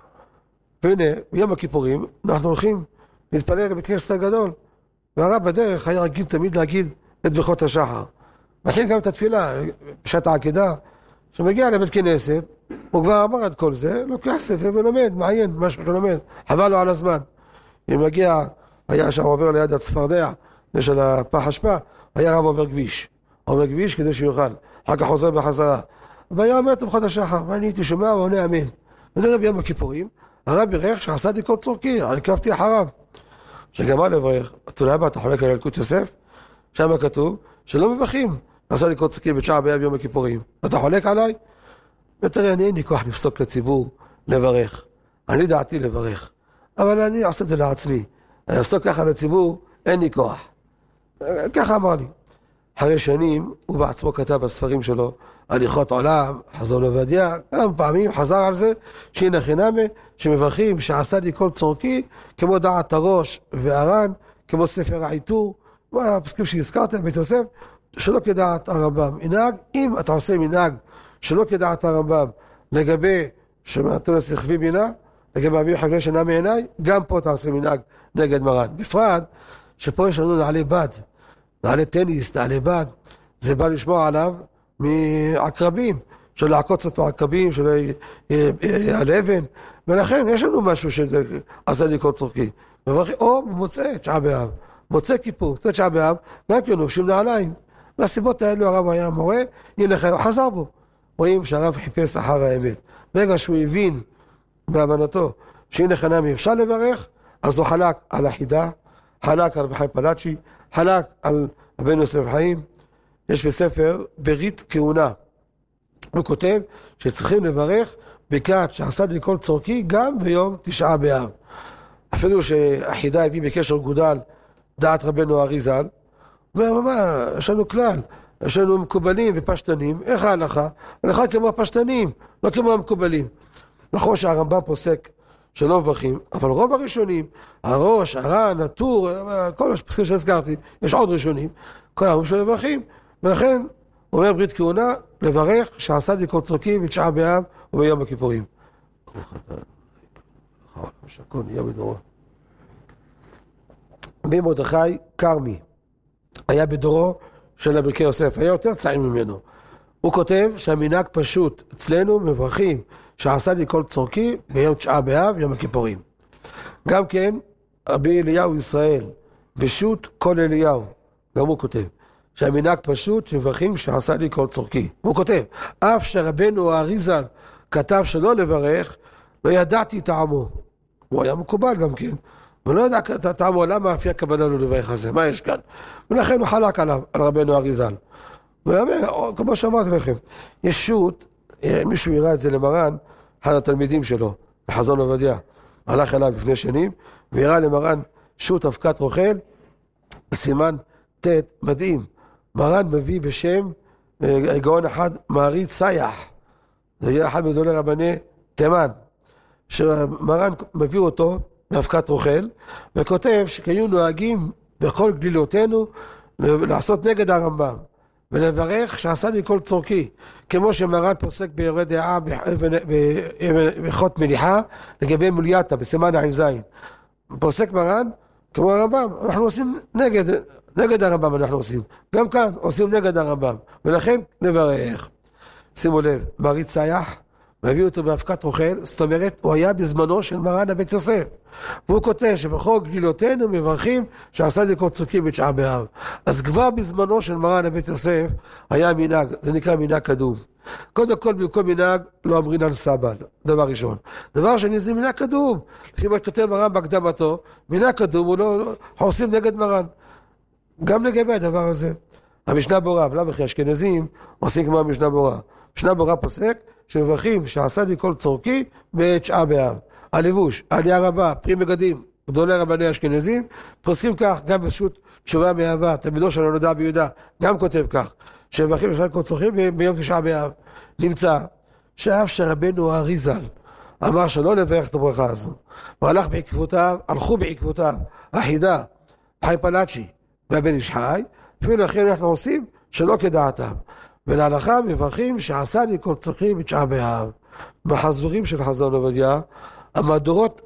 והנה, ביום הכיפורים אנחנו הולכים להתפלל לבית כנסת הגדול, והרב בדרך היה רגיל תמיד להגיד את ברכות השחר. מכין גם את התפילה, בשעת העקדה, שמגיע לבית כנסת, הוא כבר אמר את כל זה, לוקח ספר ולומד, מעיין, משהו שלומד, חבל לו על הזמן. אם מגיע, היה שם עובר ליד הצפרדע, זה של הפח אשפה, היה רב עובר כביש כדי שיוכל, אחר כך חוזר בחזרה. והיה אומר את ברכות השחר, ואני הייתי שומע ועונה אמן. ונראה ביום הכיפורים, הרב בירך שעשה לי כל צורכי, אני קפתי אחריו. שגמר לברך, אתה חולק על ילקוט יוסף? שם כתוב שלא מברכים, עשה לי כל צורכי בתשעה באב יום הכיפורים. אתה חולק עליי? ותראה, אני אין לי כוח לפסוק לציבור לברך. אני דעתי לברך. אבל אני עושה את זה לעצמי. אני אפסוק ככה לציבור, אין לי כוח. ככה אמר לי. אחרי שנים, הוא בעצמו כתב בספרים שלו, הליכות עולם, חזון עובדיה, כמה פעמים חזר על זה, שהנה חינמה, שמברכים שעשה לי כל צורכי, כמו דעת הראש והר"ן, כמו ספר העיטור, הפסקים שהזכרתם, בית יוסף, שלא כדעת הרמב"ם. מנהג, אם אתה עושה מנהג שלא כדעת הרמב"ם, לגבי שמעתו לסחבי בינה, לגבי אביב חבלי שינה מעיניי, גם פה אתה עושה מנהג נגד מרן. בפרט, שפה יש לנו נעלי בד, נעלי טניס, נעלי בד, זה בא לשמוע עליו מעקרבים, של לעקוץ אותו עקבים, של על אבן, ולכן יש לנו משהו שזה עשה לי כל צורכי. או מוצא תשעה באב, מוצא כיפור, תשעה באב, גם כן לובשים נעליים. מהסיבות האלו הרב היה מורה, הנה חזר בו. רואים שהרב חיפש אחר האמת. ברגע שהוא הבין בהבנתו שהנה חינמי אפשר לברך, אז הוא חלק על החידה, חלק על רבי חיים פלאצ'י, חלק על רבנו יוסף חיים. יש בספר ברית כהונה. הוא כותב שצריכים לברך ברכת שעשה לי כל צורכי גם ביום תשעה באב. אפילו שהחידה הביא בקשר גודל דעת רבנו אריזל, הוא אומר, מה, יש לנו כלל, יש לנו מקובלים ופשטנים, איך ההלכה? ההלכה כמו הפשטנים, לא כמו המקובלים. נכון שהרמב"ם פוסק שלא מברכים, אבל רוב הראשונים, הראש, הר"ן, הטור, כל הפסקים שהזכרתי, יש עוד ראשונים, כל הרבים שלא מברכים, ולכן הוא אומר ברית כהונה, לברך שעשה לי כל צורכי בתשעה באב וביום הכיפורים. רבי מרדכי כרמי היה בדורו של רבי יוסף, היה יותר צעיר ממנו. הוא כותב שהמנהג פשוט, אצלנו מברכים שעשה לי כל צורכי ביום תשעה באב, יום הכיפורים. גם כן, רבי אליהו ישראל, בשו"ת כל אליהו, גם הוא כותב, שהמנהג פשוט שמברכים שעשה לי כל צורכי. הוא כותב, אף שרבנו האריזל כתב שלא לברך, לא ידעתי טעמו. הוא היה מקובל גם כן, ולא ידע טעמו, למה לפי הכוונה לא לברך על זה, מה יש כאן? ולכן הוא חלק עליו, על רבנו האריזל. ואומר, כמו שאמרתי לכם, יש שו"ת, מישהו יראה את זה למרן, אחד התלמידים שלו, בחזון עובדיה, הלך אליו לפני שנים, ויראה למרן שו"ת אבקת רוכל, סימן ט' מדהים. מרן מביא בשם גאון אחד, מעריץ סייח, זה יהיה אחד מגדולי רבני תימן, שמרן מביא אותו באבקת רוכל, וכותב שכיו נוהגים בכל גלילותינו לעשות נגד הרמב"ם, ולברך שעשה לי כל צורכי, כמו שמרן פוסק ביורה דעה בחוט מניחה, לגבי מולייתא, בסימן ע"ז. פוסק מרן, כמו הרמב"ם, אנחנו עושים נגד הרמב"ם אנחנו עושים. גם כאן עושים נגד הרמב"ם, ולכן נברך. שימו לב, מעריץ סייח, מביא אותו באבקת רוכל, זאת אומרת, הוא היה בזמנו של מרן הבית יוסף. והוא כותב שבכל גלילותינו מברכים שעשה לי כל צורכי בתשעה באב. אז כבר בזמנו של מרן הבית יוסף היה מנהג, זה נקרא מנהג קדום. קודם כל במקום מנהג לא אמרין על סבל, דבר ראשון. דבר שני זה מנהג קדום. לפי מה שכותב מרן בהקדמתו, מנהג קדום הוא לא עושים נגד מרן. גם לגבי הדבר הזה. המשנה ברורה, בלאו וכי אשכנזים עושים כמו המשנה ברורה. המשנה ברורה פוסק שמברכים שעשה לי כל צורכי בתשעה באב. הלבוש, העלייה רבה, פרי מגדים, גדולי רבני אשכנזים, פוסקים כך, גם בשו"ת תשובה מאהבה, תלמידו של הנודע ביהודה, גם כותב כך, שמברכים שעשה לי כל צורכי ביום תשעה באב. נמצא שאף שרבנו האריז"ל אמר שלא לברך את הברכה הזו, הלכו בעקבותיו, החידה, חיים פלאצ'י והבן איש חי, אפילו לכן אנחנו עושים שלא כדעתם. ולהלכה מברכים שעשה לי כל צורכי בתשעה באב. בחזורים של חזון עובדיה, המהדורות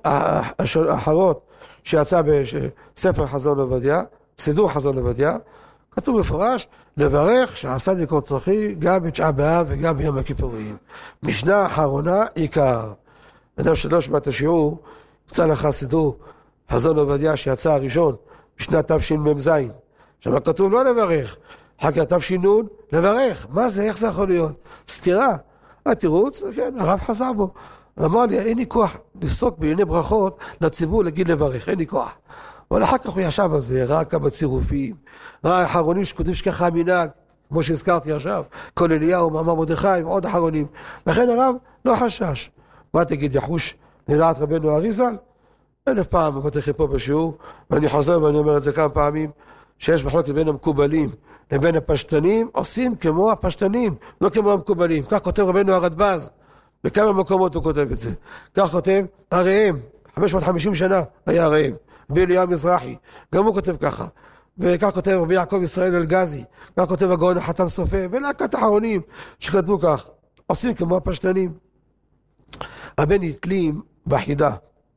האחרות שיצא בספר חזון עובדיה, סידור חזון עובדיה, כתוב מפורש, לברך שעשה לי כל צורכי גם בתשעה באב וגם ביום הכיפורים. משנה האחרונה עיקר. אדם שלא שמע את השיעור, יצא לך סידור חזון עובדיה שיצא הראשון בשנת תשמ"ז. שם כתוב לא לברך, אחר כך תש"ן, לברך. מה זה? איך זה יכול להיות? סתירה. התירוץ, כן, הרב חזר בו. אמר לי, אין לי כוח לפסוק בענייני ברכות לציבור להגיד לברך, אין לי כוח. אבל אחר כך הוא ישב על זה, ראה כמה צירופים, ראה אחרונים שכותבים שככה המנהג, כמו שהזכרתי עכשיו, כל אליהו, מאמר מרדכי ועוד אחרונים. לכן הרב לא חשש. מה תגיד, יחוש לדעת רבנו האריז"ל? 1000 פעם אמרתי לכם פה בשיעור, ואני חוזר ואני אומר את זה כמה פעמים, שיש מחלוקת בין המקובלים לבין הפשטנים, עושים כמו הפשטנים, לא כמו המקובלים. כך כותב רבנו הרדב"ז, בכמה מקומות הוא כותב את זה. כך כותב הראם, 550 שנה היה הראם, ואליהו מזרחי, גם הוא כותב ככה. וכך כותב רבי יעקב ישראל אלגזי, כך כותב הגאון החתם סופר, ולהקת אחרונים שכתבו כך, עושים כמו הפשטנים. הרבה נתלים בחידה,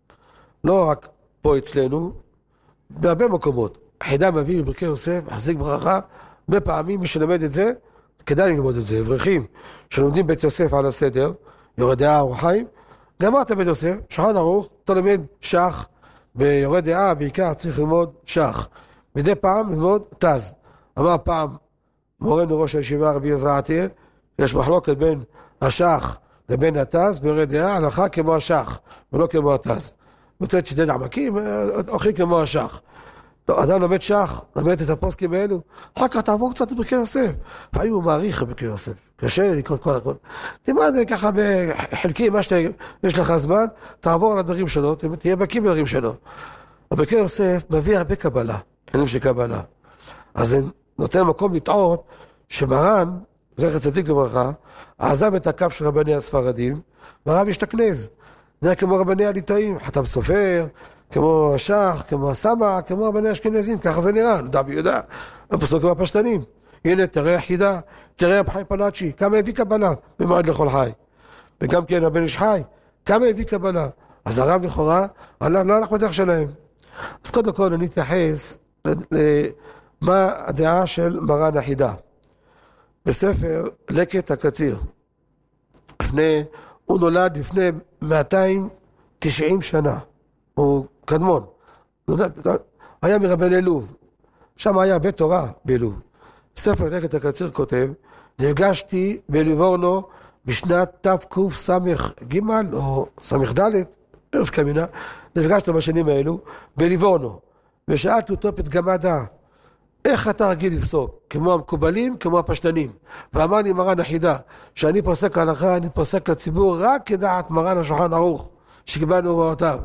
לא רק פה אצלנו, בהרבה מקומות. החידה מביא בברכי יוסף, החזיק ברכה, בפעמים מי שלמד את זה, כדאי ללמוד את זה, אברכים שלומדים בית יוסף על הסדר, יורה דעה אור חיים, גמרת בית יוסף, שולחן ערוך, אתה לומד שח, ביורה דעה בעיקר צריך ללמוד שח, מדי פעם ללמוד תז. אמר פעם מורנו ראש הישיבה רבי עזרא עתיר, יש מחלוקת בין השח לבין התז, ביורה דעה, הלכה כמו השח, ולא כמו התז. נותנת שדד עמקים, אוכלים כמו השח. טוב, אדם לומד שח, לומד את הפוסקים האלו, אחר כך תעבור קצת בברכי יוסף. לפעמים הוא מעריך בברכי יוסף, קשה לי לקרוא כל הכל. תלמד ככה בחלקי, מה שיש לך זמן, תעבור על הדברים שלו, תהיה בקיא בדברים שלו. בברכי יוסף מביא הרבה קבלה, עניינים של קבלה. אז זה נותן מקום לטעות שמרן, זכר צדיק לברכה, עזב את הקו של רבני הספרדים, והרב השתכנז. נראה כמו רבני הליטאים, חתם סופר, כמו השח, כמו הסמא, כמו רבני אשכנזים, ככה זה נראה, נודע ביהודה, הפסוק כמו הפשטנים. הנה, תראה החידה, תראה רב חיים פלאצ'י, כמה הביא קבלה במועד לכל חי. וגם כן הבן איש חי, כמה הביא קבלה. אז הרב לכאורה, לא הלך בדרך שלהם. אז קודם כל אני אתייחס למה הדעה של מרן החידה. בספר לקט הקציר, הוא נולד לפני 290 שנה. הוא קדמון, היה מרבני לוב, שם היה בית תורה בלוב. ספר לקט הקציר כותב, נפגשתי בליבורנו בשנת תקס"ג או ס"ד, ערב קמינה, נפגשתי בשנים האלו בליבורנו, ושאלתי אותו פתגמה דעה, איך אתה רגיל לפסוק? כמו המקובלים, כמו הפשטנים. ואמר לי מרן החידה, שאני פוסק הלכה, אני פוסק לציבור רק כדעת מרן השולחן ערוך, שקיבלנו הוראותיו.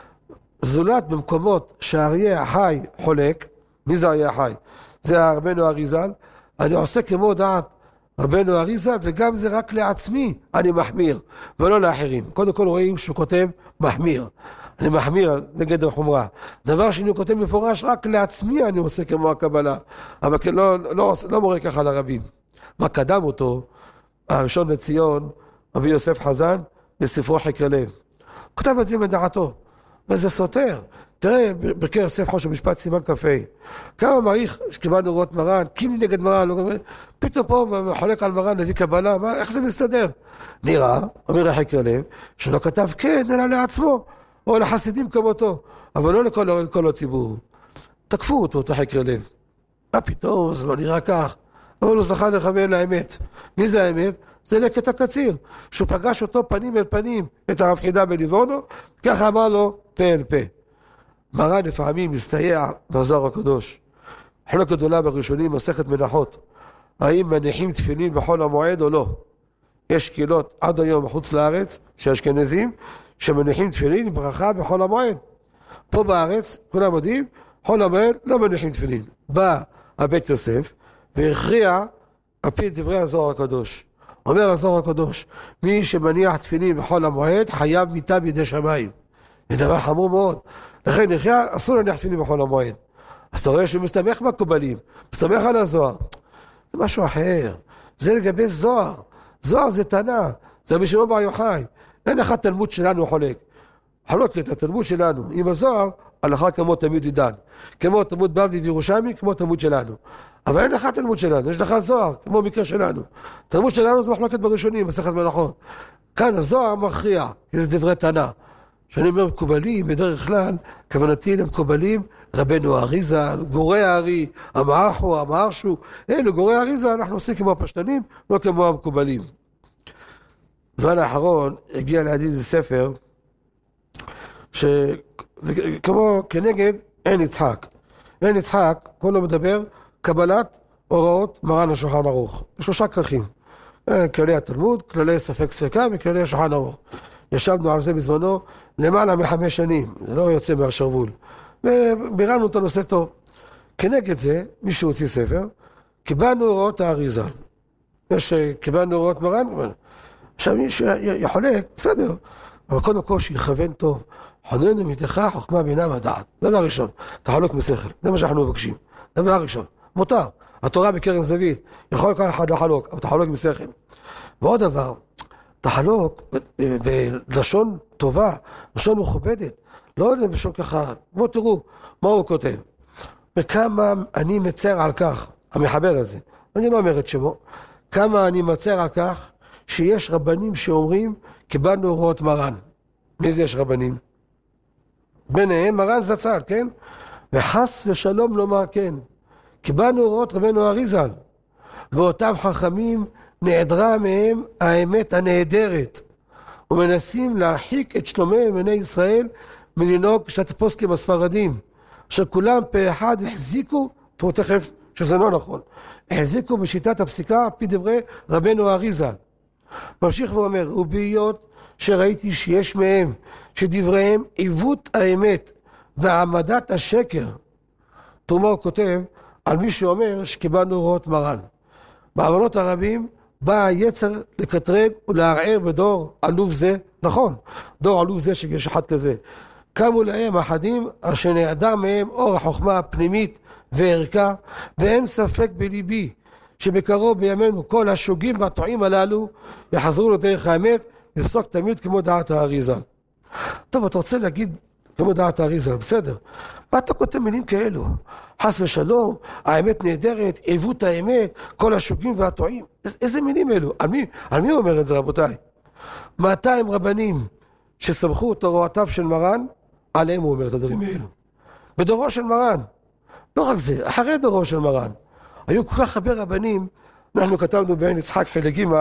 זולת במקומות שהאריה החי חולק, מי זה האריה החי? זה רבנו אריזל, אני עושה כמו דעת רבנו אריזל, וגם זה רק לעצמי אני מחמיר, ולא לאחרים. קודם כל רואים שהוא כותב מחמיר. אני מחמיר נגד החומרה. דבר שני הוא כותב מפורש, רק לעצמי אני עושה כמו הקבלה. אבל כן, לא מורה ככה לרבים. מה קדם אותו? הראשון לציון, רבי יוסף חזן, בספרו חקר לב. כותב את זה מדעתו. וזה סותר. תראה, ברכי יוסף חוש המשפט סימן קפה. כמה מעריך שקיבלנו הוראות מרן, קימלי נגד מרן, פתאום פה חולק על מרן, נביא קבלה, איך זה מסתדר? נראה, אומר החקר לב, שלא כתב כן, אלא לעצמו. או לחסידים כמותו, אבל לא לכל הציבור. תקפו אותו, את החקר לב. מה פתאום, זה לא נראה כך. אבל הוא זכה לכוון לאמת. מי זה האמת? זה לקט הקציר. שהוא פגש אותו פנים אל פנים, את הרב חידה בליבורנו, ככה אמר לו פה אל פה. מרן לפעמים מסתייע בזוהר הקדוש. חלק גדולה בראשונים, מסכת מנחות. האם מניחים תפילין בחול המועד או לא? יש קהילות עד היום מחוץ לארץ, שאשכנזים, שמניחים תפילין עם ברכה בחול המועד. פה בארץ, כולם יודעים, חול המועד לא מניחים תפילין. בא הבית יוסף והכריע על פי דברי הזוהר הקדוש. אומר הזוהר הקדוש, מי שמניח תפילין בחול המועד חייב מיתה בידי שמיים. זה דבר חמור מאוד. לכן נכריע, אסור להניח תפילין בחול המועד. אז אתה רואה שהוא מסתמך בקובלים, מסתמך על הזוהר. זה משהו אחר. זה לגבי זוהר. זוהר זה תנא, זה מי שלא בר יוחאי. אין אחד תלמוד שלנו חולק. חלוק את התלמוד שלנו עם הזוהר, הלכה כמו תלמוד עידן. כמו תלמוד בבלי וירושלמי, כמו תלמוד שלנו. אבל אין לך תלמוד שלנו, יש לך זוהר, כמו מקרה שלנו. תלמוד שלנו זה מחלוקת בראשונים, מסכת מנחות. כאן הזוהר מכריע, כי זה דברי תנא. שאני אומר מקובלים, בדרך כלל, כוונתי למקובלים, רבנו אריזל, גורי הארי, המאחו, המארשו, אלו גורי האריזל, אנחנו עושים כמו הפשטנים, לא כמו המקובלים. בזמן האחרון הגיע לידי איזה ספר, שזה כמו כנגד אין יצחק. אין יצחק, כל לא מדבר, קבלת הוראות מרן השולחן ערוך. 3 כרכים. כללי התלמוד, כללי ספק ספקה וכללי השולחן ערוך. ישבנו על זה בזמנו למעלה מ5 שנים, זה לא יוצא מהשרוול. וביררנו את הנושא טוב. כנגד זה, מישהו הוציא ספר, קיבלנו הוראות האריזל. קיבלנו הוראות מרן, עכשיו מי שיחולק, בסדר. אבל קודם כל שיכוון טוב. חוננו מתיכה חוכמה בינה ודעת. דבר ראשון, תחלוק משכל. זה מה שאנחנו מבקשים. דבר ראשון, מותר. התורה בקרן זווית, יכול כל אחד לחלוק, אבל תחלוק משכל. ועוד דבר, תחלוק בלשון טובה, לשון מכובדת. לא בשוק אחד. בואו תראו מה הוא כותב. וכמה אני מצר על כך, המחבר הזה, אני לא אומר את שמו, כמה אני מצר על כך, שיש רבנים שאומרים, קיבלנו הוראות מרן. מי זה יש רבנים? ביניהם מרן זצ"ל, כן? וחס ושלום לומר כן. קיבלנו הוראות רבנו אריזל. ואותם חכמים נעדרה מהם האמת הנהדרת. ומנסים להרחיק את שלומי בני ישראל מלנהוג שת פוסקים הספרדים. שכולם פה אחד החזיקו, תראו תכף שזה לא נכון, החזיקו בשיטת הפסיקה פי דברי רבנו אריזל. ממשיך ואומר, ובהיות שראיתי שיש מהם, שדבריהם עיוות האמת והעמדת השקר. תראו מה הוא כותב על מי שאומר שקיבלנו הוראות מרן. בעוונות הרבים בא היצר לקטרג ולערער בדור עלוב זה, נכון, דור עלוב זה שיש אחד כזה. קמו להם אחדים אשר נעדר מהם אור החוכמה הפנימית וערכה, ואין ספק בליבי שבקרוב בימינו כל השוגים והטועים הללו יחזרו לדרך האמת, לפסוק תמיד כמו דעת האריזל. טוב, אתה רוצה להגיד כמו דעת האריזל, בסדר. מה אתה כותב מילים כאלו? חס ושלום, האמת נהדרת, עיוות האמת, כל השוגים והטועים. איזה מילים אלו? על מי אומר את זה, רבותיי? 200 רבנים שסמכו את הוראותיו של מרן, עליהם הוא אומר את הדברים האלו. בדורו של מרן. לא רק זה, אחרי דורו של מרן. היו כל כך הרבה רבנים, אנחנו כתבנו בעין יצחק חלק ג'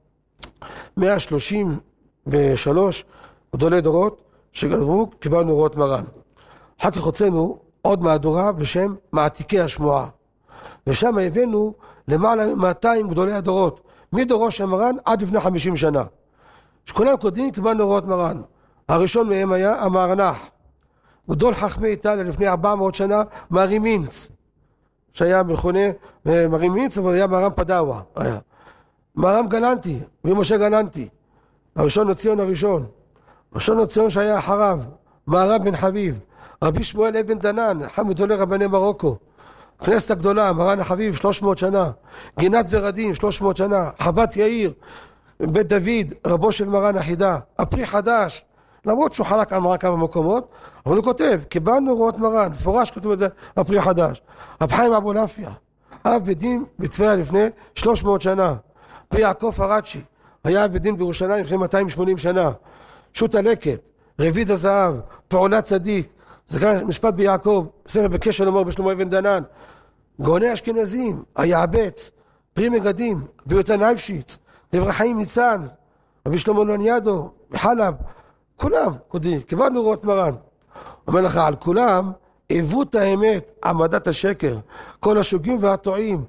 133 גדולי דורות שגדרו, קיבלנו הוראות מרן. אחר כך הוצאנו עוד מהדורה בשם מעתיקי השמועה. ושם הבאנו למעלה 200 גדולי הדורות, מדורו של מרן עד לפני 50 שנה. שכולם קודמים קיבלנו הוראות מרן. הראשון מהם היה המהרנח, גדול חכמי איטליה לפני 400 שנה, מרי מינץ, שהיה מכונה מרי מינץ, אבל היה מרם פדאווה, היה. מרם גלנטי, ומשה גלנטי, הראשון לציון הראשון, ראשון לציון שהיה אחריו, מהר"ם בן חביב, רבי שמואל אבן דנן, אחד מגדולי רבני מרוקו, הכנסת הגדולה, מרן החביב, 300 שנה, גינת ורדים, 300 שנה, חוות יאיר, בית דוד, רבו של מרן החידה, הפרי חדש, למרות שהוא חלק על מרן כמה מקומות, אבל הוא כותב, קיבלנו הוראות מרן, פורש כתוב את זה, הפרי חדש. רב חיים אבולעפיה, אב בית דין בטבריה לפני 300 שנה, ויעקב פרצ'י, היה אב בית דין בירושלים לפני 280 שנה, שו"ת הלקט, רביד הזהב, פעולת צדיק, זכר משפט ביעקב, ספר בקשר לאמור בשלמה אבן דנן, גאוני אשכנזים, היעבץ, פרי מגדים, ויותן אייבשיץ, דברי חיים ניצן, רבי שלמה לניאדו, בחלב, כולם קודי, קיבלנו הוראות מרן. אומר לך, על כולם, עיוות האמת, עמדת השקר, כל השוגים והטועים,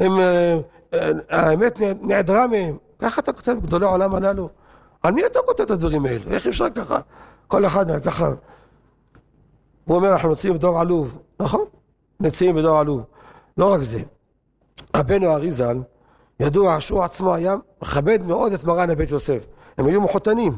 האמת נעדרה מהם. ככה אתה כותב גדולי העולם הללו. על מי אתה כותב את הדברים האלו? איך אפשר ככה? כל אחד ככה. הוא אומר, אנחנו נמצאים בדור עלוב. נכון? נמצאים בדור עלוב. לא רק זה. רבנו אריזל, ידוע שהוא עצמו היה מכבד מאוד את מרן הבית יוסף. הם היו מחותנים.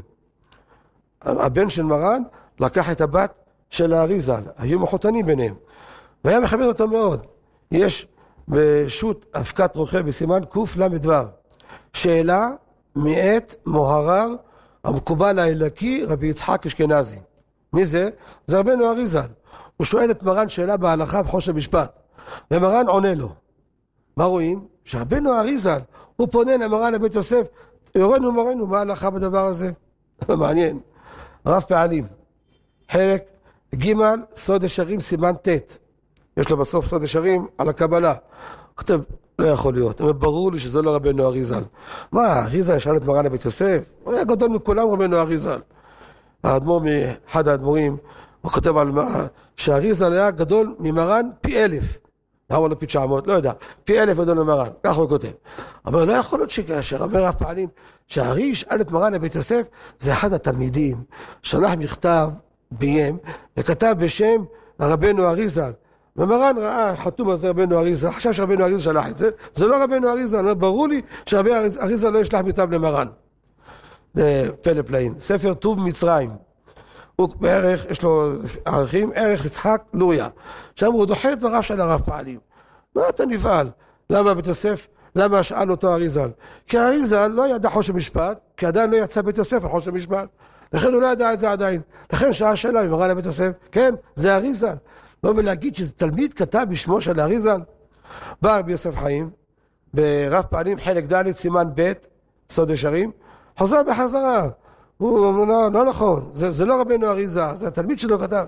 הבן של מרן לקח את הבת של האריזל. היו מחותנים ביניהם. והיה מכבד אותו מאוד. יש בשו"ת אבקת רוחה בסימן קל"ו. שאלה מאת מוהר"ר המקובל האלוקי רבי יצחק אשכנזי. מי זה? זה רבנו אריזל. הוא שואל את מרן שאלה בהלכה בחושן משפט. ומרן עונה לו. מה רואים? שרבנו אריזל הוא פונה למרן הבית יוסף, יורנו מורנו מה ההלכה בדבר הזה? מעניין. רב פעלים. חלק ג' סוד ישרים סימן ט'. יש לו בסוף סוד ישרים על הקבלה. כתב, לא יכול להיות. אבל ברור לי שזה לא רבנו אריזל. מה, אריזל ישאל את מרן הבית יוסף? הוא היה גדול מכולם רבנו אריזל. האדמו"ר מאחד האדמו"רים, הוא כותב על שאריזל היה גדול ממרן פי 1000. למה לא פי 900? לא יודע. פי 1000 גדול ממרן. כך הוא כותב. אבל לא יכול להיות שכאשר אומר רב פעלים, שהארי ישאל את מרן הבית יוסף, זה אחד התלמידים, שלח מכתב ביים, וכתב בשם רבנו אריזל. ומרן ראה חתום על זה רבנו אריזל, חשב שרבנו אריזל שלח את זה, זה לא רבנו אריזל, ברור לי שרבנו אריזל לא ישלח מכתב למרן. זה פלא פלאים. ספר טוב מצרים. הוא בערך, יש לו ערכים, ערך יצחק לוריה. שם הוא דוחה את דבריו של הרב פעלים. מה אתה נבהל? למה בית יוסף? למה שאל אותו אריזל? כי אריזל לא ידע חושן משפט, כי עדיין לא יצא בית יוסף על חושן משפט. לכן הוא לא ידע את זה עדיין. לכן שעה שאלה ממרן לבית יוסף. כן, זה אריזל. לא ולהגיד שזה תלמיד כתב בשמו של אריזל. בא רבי יוסף חיים, ברב פעלים חלק ד' סימן ב' סוד ישרים, חוזר בחזרה. הוא אומר, לא נכון, זה לא רבנו אריזל, זה התלמיד שלו כתב.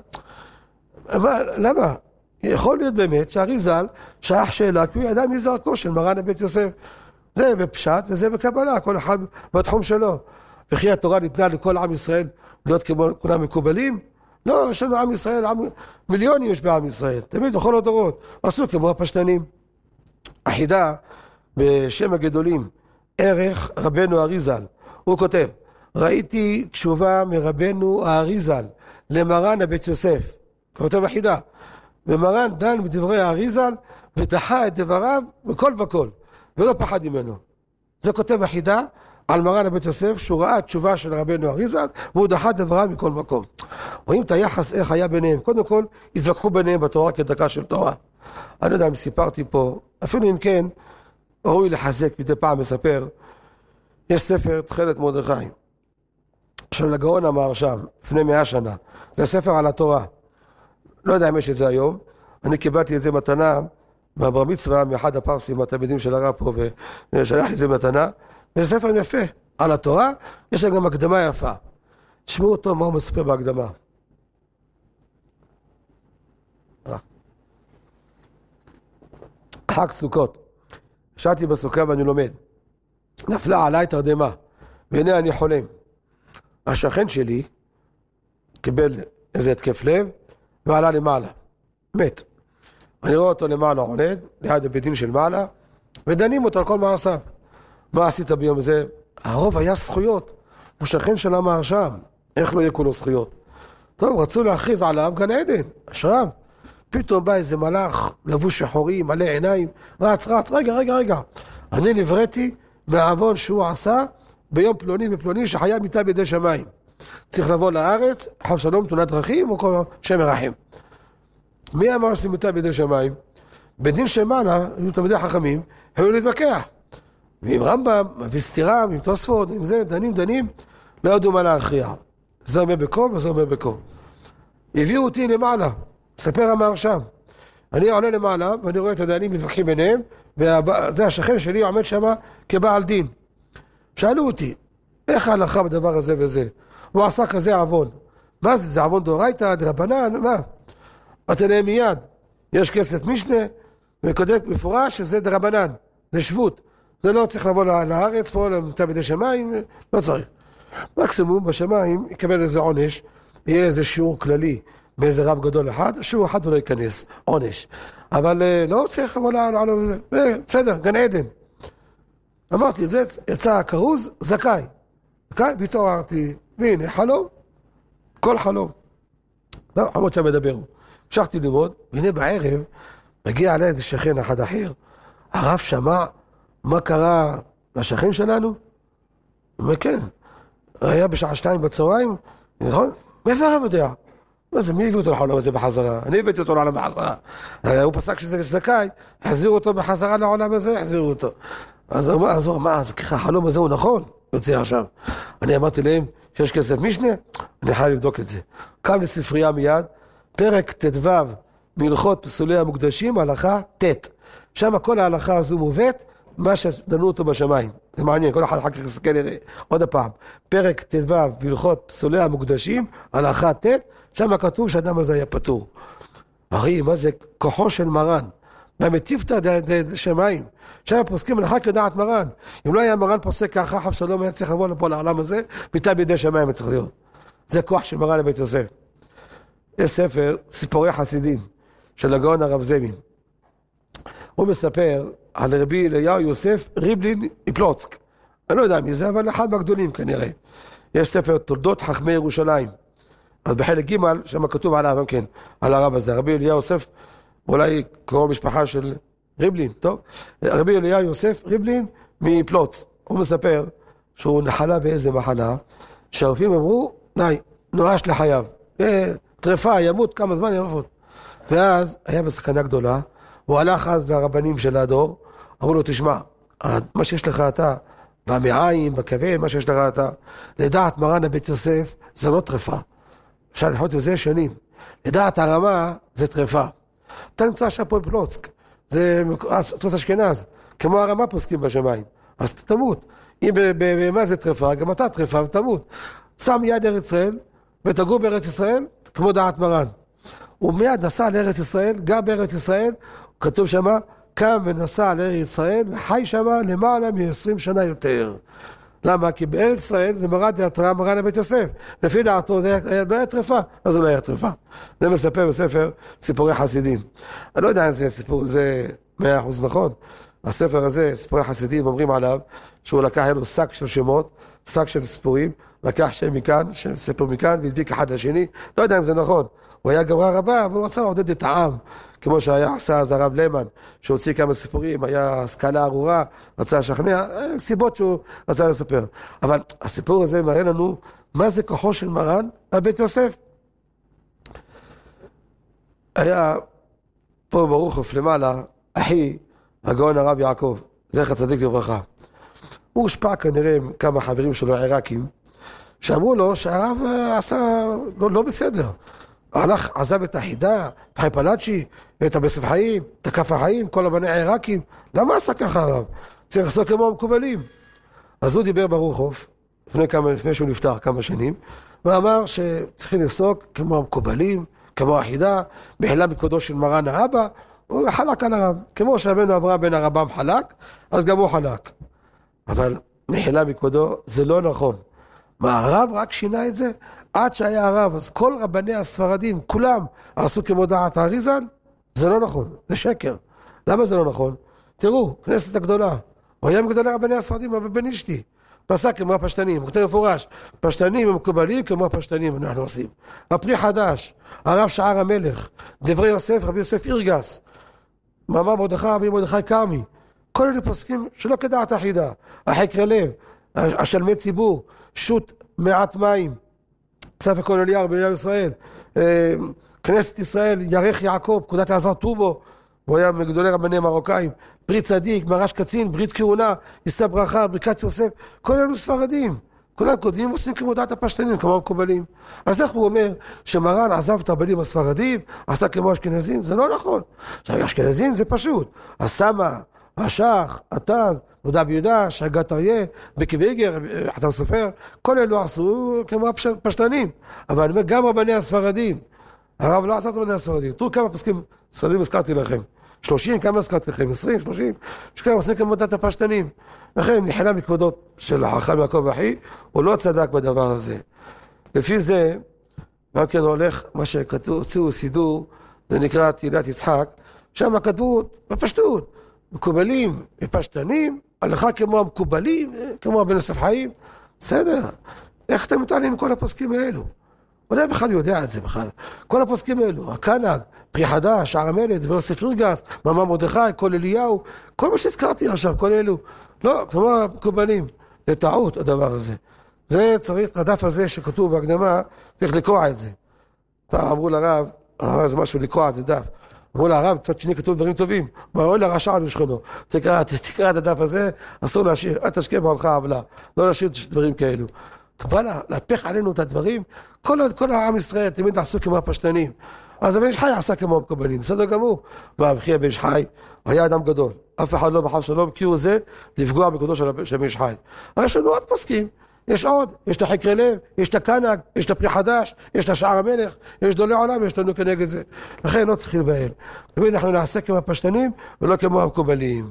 למה? יכול להיות באמת שאריזל שאח שאלה, כי הוא ידע מי זרקו של מרן הבית יוסף. זה בפשט וזה בקבלה, כל אחד בתחום שלו. וכי התורה ניתנה לכל עם ישראל להיות כמו כולם מקובלים? לא, יש לנו עם ישראל, מיליונים יש בעם ישראל, תמיד בכל הדורות, עשו כמו הפשטנים. החידה בשם הגדולים, ערך רבנו אריזל, הוא כותב, ראיתי תשובה מרבנו האריזל למרן הבית יוסף, כותב החידה, ומרן דן בדברי האריזל ודחה את דבריו בכל וכל, ולא פחד ממנו. זה כותב החידה על מרן הבית יוסף, שהוא ראה תשובה של רבנו אריזל, והוא דחה דבריו מכל מקום. רואים את היחס איך היה ביניהם. קודם כל, התווכחו ביניהם בתורה כדקה של תורה. אני לא יודע אם סיפרתי פה, אפילו אם כן, ראוי לחזק מדי פעם מספר, יש ספר תחילת מרדכי, של הגאון המהרש"ם, לפני 100 שנה. זה ספר על התורה. לא יודע אם יש את זה היום. אני קיבלתי את זה מתנה, בבר מצווה, מאחד הפרסים, התלמידים של הרב פה, ושלח לי את זה מתנה. זה ספר יפה, על התורה, יש להם גם הקדמה יפה. תשמעו אותו, מה הוא מספר בהקדמה. חג סוכות. ישבתי בסוכה ואני לומד. נפלה עליי תרדמה, והנה אני חולם. השכן שלי קיבל איזה התקף לב, ועלה למעלה. מת. אני רואה אותו למעלה עונד, ליד הבית דין של מעלה, ודנים אותו על כל מעשיו. מה עשית ביום הזה? הרוב היה זכויות, הוא שכן של המהרשם, איך לא יהיה כולו זכויות? טוב, רצו להכריז עליו גן עדן, אשריו. פתאום בא איזה מלאך, לבוש שחורי, מלא עיניים, רץ, רגע. אני נבראתי מהעוון שהוא עשה ביום פלוני ופלוני שחיה מיתה בידי שמיים. צריך לבוא לארץ, חב שלום, תאונת דרכים, או כל שם מרחם. מי אמר שמיתה בידי שמיים? בדין שמעלה, היו תלמידי חכמים, היו להתווכח. ועם רמב"ם, וסתירם, עם תוספות, עם זה, דנים, לא ידעו מה להכריע. זה אומר בקום וזה אומר בקום. הביאו אותי למעלה, ספר המהרשם. אני עולה למעלה, ואני רואה את הדיינים מתווכחים ביניהם, וזה השכן שלי עומד שם כבעל דין. שאלו אותי, איך ההלכה בדבר הזה וזה? הוא עשה כזה עוון. מה זה? זה עוון דאורייתא, דרבנן? מה? אמרתי להם מיד, יש כסף משנה, וכותב מפורש שזה דרבנן, זה שבות. זה לא צריך לבוא לארץ, פה למיתה בידי שמיים, לא צריך. מקסימום בשמיים יקבל איזה עונש, יהיה איזה שיעור כללי באיזה רב גדול אחד, שיעור אחד הוא לא ייכנס, עונש. אבל לא צריך לבוא לעולם הזה, בסדר, גן עדן. אמרתי, זה יצא הכרוז, זכאי. והתעוררתי, והנה, חלום, כל חלום. לא, חמוד שם מדבר. המשכתי ללמוד, והנה בערב, מגיע עליי איזה שכן אחד אחר, הרב שמע מה קרה לשכן שלנו? הוא אומר, כן. היה בשעה 2 בצהריים, נכון? מאיפה הרב יודע? מה זה, מי הביא אותו לעולם הזה בחזרה? אני הבאתי אותו לעולם בחזרה. הוא פסק שזה זכאי, החזירו אותו בחזרה לעולם הזה, החזירו אותו. אז הוא אמר, אז ככה, החלום הזה הוא נכון? יוצא עכשיו. אני אמרתי להם, שיש כסף משנה, אני חייב לבדוק את זה. קם לספרייה מיד, פרק ט"ו מהלכות פסולי המוקדשים, הלכה ט'. שם כל ההלכה הזו מובאת, מה שדנו אותו בשמיים. זה מעניין, כל אחד אחר כך יסתכל נראה. עוד הפעם, פרק ט"ו בהלכות פסולי המוקדשים, הלכה ט', שם כתוב שהאדם הזה היה פטור. הרי מה זה כוחו של מרן? והמציפתא שמיים. שם פוסקים הלכה כדעת מרן. אם לא היה מרן פוסק ככה, חב שלום היה צריך לבוא לפה לעולם הזה, מיתה בידי שמיים צריך להיות. זה כוח של מרן לבית יוסף. יש ספר, סיפורי חסידים, של הגאון הרב זמין. הוא מספר על רבי אליהו יוסף ריבלין מפלוצק. אני לא יודע מי זה, אבל אחד מהגדולים כנראה. יש ספר תולדות חכמי ירושלים. אז בחלק ג' שם כתוב עליו גם כן, על הרב הזה. רבי אליהו יוסף, אולי קורא משפחה של ריבלין, טוב? רבי אליהו יוסף ריבלין מפלוץ. הוא מספר שהוא נחלה באיזה מחלה, שהרופאים אמרו, נואש לחייו. טרפה, ימות, כמה זמן ימות. ואז היה בסכנה גדולה, הוא הלך אז לרבנים של הדור, אמרו לו, תשמע, מה שיש לך אתה, במעיים, בכבד, מה שיש לך אתה, לדעת מרן הבית יוסף, זה לא טרפה. אפשר לחיות את זה שנים. לדעת הרמה, זה טרפה. אתה נמצא שם פה בפלוצק, זה תוס אשכנז, כמו הרמה פוסקים בשמיים, אז תמות. אם במה זה טרפה, גם אתה טרפה ותמות. שם יד ארץ ישראל, ותגור בארץ ישראל, כמו דעת מרן. הוא מיד נסע לארץ ישראל, גם בארץ ישראל, כתוב שמה, קם ונסע לארץ ישראל, וחי שמה למעלה מ-20 שנה יותר. למה? כי בארץ ישראל זה מרן לבית יוסף. לפי דעתו זה לא היה טרפה, אז זה לא היה טרפה. זה מספר בספר סיפורי חסידים. אני לא יודע אם זה סיפור, זה 100% נכון. הספר הזה, סיפורי חסידים, אומרים עליו, שהוא לקח, היה לו שק של שמות, שק של סיפורים, לקח שם מכאן, שם ספר מכאן, והדביק אחד לשני. לא יודע אם זה נכון. הוא היה גמרא רבה, אבל הוא רצה לעודד את העם, כמו שהיה עשה אז הרב למן, שהוציא כמה סיפורים, היה השכלה ארורה, רצה לשכנע, סיבות שהוא רצה לספר. אבל הסיפור הזה מראה לנו מה זה כוחו של מרן בבית יוסף. היה פה ברוך למעלה, אחי, הגאון הרב יעקב, זכר צדיק לברכה. הוא הושפע כנראה עם כמה חברים שלו עיראקים, שאמרו לו שהרב עשה לא בסדר. הלך, עזב את החידה, את חייפלאצ'י, את הבסף חיים, את הכף החיים, כל הבני העיראקים. למה עשה ככה הרב? צריך לעשות כמו המקובלים. אז הוא דיבר ברוכוף, לפני שהוא נפטר כמה שנים, ואמר שצריכים לפסוק כמו המקובלים, כמו החידה, מחילה מכבודו של מרן האבא, הוא חלק על הרב. כמו שהבנו אברהם בן הרבם חלק, אז גם הוא חלק. אבל מחילה מכבודו זה לא נכון. מה, הרב רק שינה את זה? עד שהיה הרב, אז כל רבני הספרדים, כולם עשו כמו דעת האריזן? זה לא נכון, זה שקר. למה זה לא נכון? תראו, כנסת הגדולה, הוא היה מגדולי רבני הספרדים, אבל בן אשתי. פסק כמו הפשטנים, הוא כותב מפורש, פשטנים הם מקובלים כמו הפשטנים אנחנו עושים. הפרי חדש, הרב שער המלך, דברי יוסף, רבי יוסף אירגס, מאמר מרדכי, רבי מרדכי כרמי, כל אלה פסקים שלא כדעת אחידה, החקר לב, השלמי ציבור, שוט מעט מים, ספר כל אליהו באליהו ישראל, כנסת ישראל, ירך יעקב, פקודת אלעזר טובו, הוא היה מגדולי רבני מרוקאים, ברית צדיק, מרש קצין, ברית כהונה, יישא ברכה, ברכת יוסף, כל אלו ספרדים, כולם קודמים עושים כמו דעת הפשטנים, כמו מקובלים. אז איך הוא אומר שמרן עזב את הרבנים הספרדים, עשה כמו אשכנזים? זה לא נכון. אשכנזים זה פשוט, הסמה, השח, התז, נודע ביהודה, שגת אריה, בקוויגר, חתם סופר, כל אלו עשו כמו הפשטנים. אבל אני אומר גם רבני הספרדים, הרב לא עשה את רבני הספרדים. תראו כמה פסקים ספרדים הזכרתי לכם. 30, כמה הזכרתי לכם? 20, 30, שכמה עושים כמו דת הפשטנים. לכן נחילה מכבודות של החכם יעקב אחי, הוא לא צדק בדבר הזה. לפי זה, גם כן הולך, מה שכתבו, הוציאו סידור, זה נקרא תהילת יצחק, שם כתבו בפשטות, מקובלים ופשטנים, הלכה כמו המקובלים, כמו הבן יוסף חיים, בסדר. איך אתם מתעלים עם כל הפסקים האלו? אולי בכלל יודע את זה בכלל. כל הפסקים האלו, הקנג, פרי חדש, שער המלך, דברי יוסף אירגס, מאמר מרדכי, כל אליהו, כל מה שהזכרתי עכשיו, כל אלו. לא, כמו המקובלים. זה טעות הדבר הזה. זה צריך, הדף הזה שכתוב בהקדמה, צריך לקרוע את זה. פעם אמרו לרב, זה משהו לקרוע את זה דף. אמרו לרב, קצת שני כתוב דברים טובים. אמרו לרשע על שכנו. תקרא את הדף הזה, אסור להשאיר, אל תשקיע בעולך עוולה. לא להשאיר דברים כאלו. אתה בא להפך עלינו את הדברים, כל העם ישראל תמיד עשו כמו הפשטנים. אז הבן איש חי עשה כמו המקובלים, בסדר גמור. ואחי הבן איש חי, היה אדם גדול. אף אחד לא בחר שלום, כי הוא זה לפגוע בכבודו של הבן איש חי. אבל יש לנו עוד פסקים, יש עוד, יש את החקר לב, יש את הקנג, יש את הפרי חדש, יש את שער המלך, יש גדולי עולם, יש לנו כנגד זה. לכן לא צריך להיבהל. תמיד אנחנו נעשה כמו הפשטנים ולא כמו המקובלים.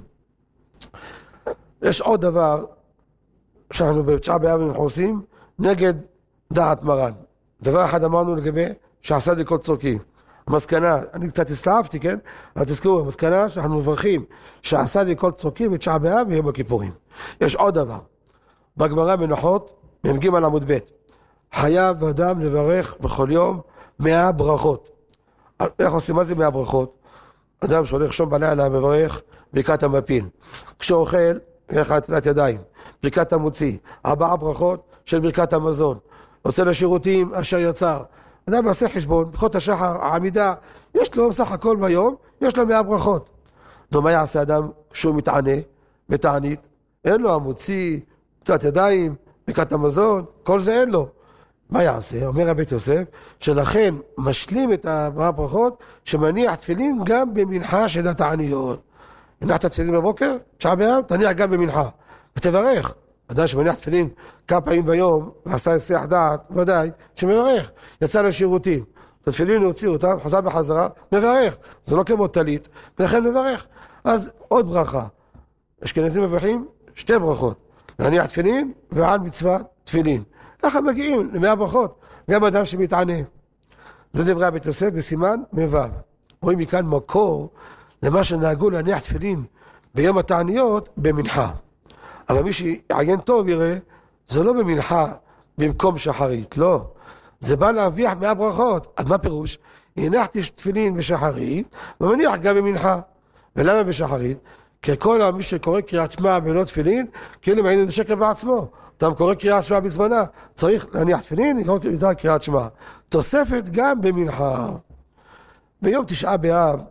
יש עוד דבר שאנחנו בתשעה באב אנחנו עושים, נגד דעת מרן. דבר אחד אמרנו לגבי שעשה לי כל צורכי. המסקנה, אני קצת הסתעפתי, כן? אבל תזכרו, המסקנה שאנחנו מברכים שעשה לי כל צורכי בתשעה באב ויום הכיפורים. יש עוד דבר. בגמרא מנוחות, מ"ג עמוד ב', חייב אדם לברך בכל יום 100 ברכות. איך עושים? מה זה 100 ברכות? אדם שהולך שום בלילה מברך ברכת המפיל. כשאוכל, ילך נטילת ידיים. ברכת המוציא, 4 ברכות של ברכת המזון. עושה לשירותים אשר יצר. אדם עושה חשבון, ברכות השחר, העמידה, יש לו בסך הכל ביום, יש לו 100 ברכות. נו, מה יעשה אדם כשהוא מתענה, בתענית? אין לו המוציא, נטילת ידיים, ברכת המזון, כל זה אין לו. מה יעשה? אומר רבי יוסף, שלכן משלים את 4 ברכות, שמניח תפילין גם במנחה של התעניות. הנחת תפילין בבוקר, תשעה באב, תניח גם במנחה. ותברך. אדם שמניח תפילין כמה פעמים ביום, ועשה היסח דעת, ודאי, שמברך. יצא לשירותים. את התפילין הוציא אותם, חזר בחזרה, מברך. זה לא כמו טלית, ולכן מברך. אז עוד ברכה. אשכנזים מברכים 2 ברכות. להניח תפילין ועל מצוות תפילין. ככה מגיעים ל100 ברכות, גם אדם שמתענה. זה דברי בית יוסף בסימן מ"ו. רואים מכאן מקור למה שנהגו להניח תפילין ביום התעניות במנחה. אבל מי שיעיין טוב יראה, זה לא במנחה במקום שחרית, לא. זה בא להביח 100 ברכות. אז מה פירוש? הנחתי תפילין בשחרית, ומניח גם במנחה. ולמה בשחרית? כי כל מי שקורא קריאת שמע ולא תפילין, כאילו מעין את השקר בעצמו. אתה קורא קריאת שמע בזמנה, צריך להניח תפילין, לקרוא קריאת שמע. תוספת גם במנחה. ביום תשעה באב,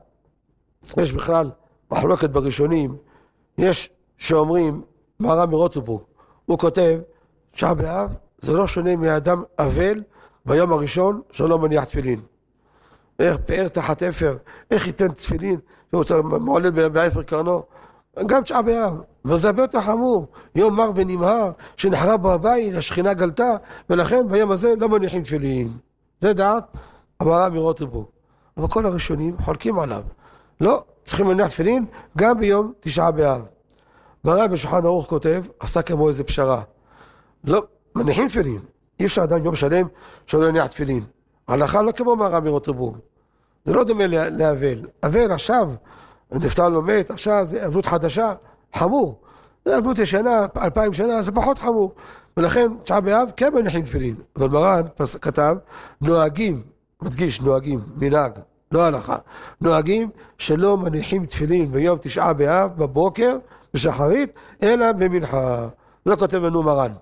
יש בכלל מחלוקת בראשונים, יש שאומרים, מהר"ם מרוטנבורג, הוא כותב, תשעה באב זה לא שונה מאדם אבל ביום הראשון שלא מניח תפילין. איך פאר תחת אפר, איך ייתן תפילין, הוא מעולל באפר קרנו, גם תשעה באב, וזה הרבה יותר חמור, יום מר ונמהר, שנחרב בו הבית, השכינה גלתה, ולכן ביום הזה לא מניחים תפילין. זה דעת מהר"ם מרוטנבורג. אבל כל הראשונים חולקים עליו. לא, צריכים להניח תפילין גם ביום תשעה באב. מהר"ל בשולחן ערוך כותב, עשה כמו איזה פשרה. לא, מניחים תפילין. אי אפשר אדם יום שלם שלא להניח תפילין. הלכה לא כמו מהר"ל מרוטנבורג. זה לא דומה לאבל. אבל עכשיו, נפטר לו מת, עכשיו זה אבלות חדשה, חמור. זה אבלות ישנה, 2000 שנה, זה פחות חמור. ולכן, תשעה באב, כן מניחים תפילין. אבל מרן כתב, נוהגים, מדגיש, נוהגים, מנהג, לא הלכה. נוהגים שלא מניחים תפילין ביום תשעה באב, בבוקר, בשחרית, אלא במנחה. זה כותב לנו מרן.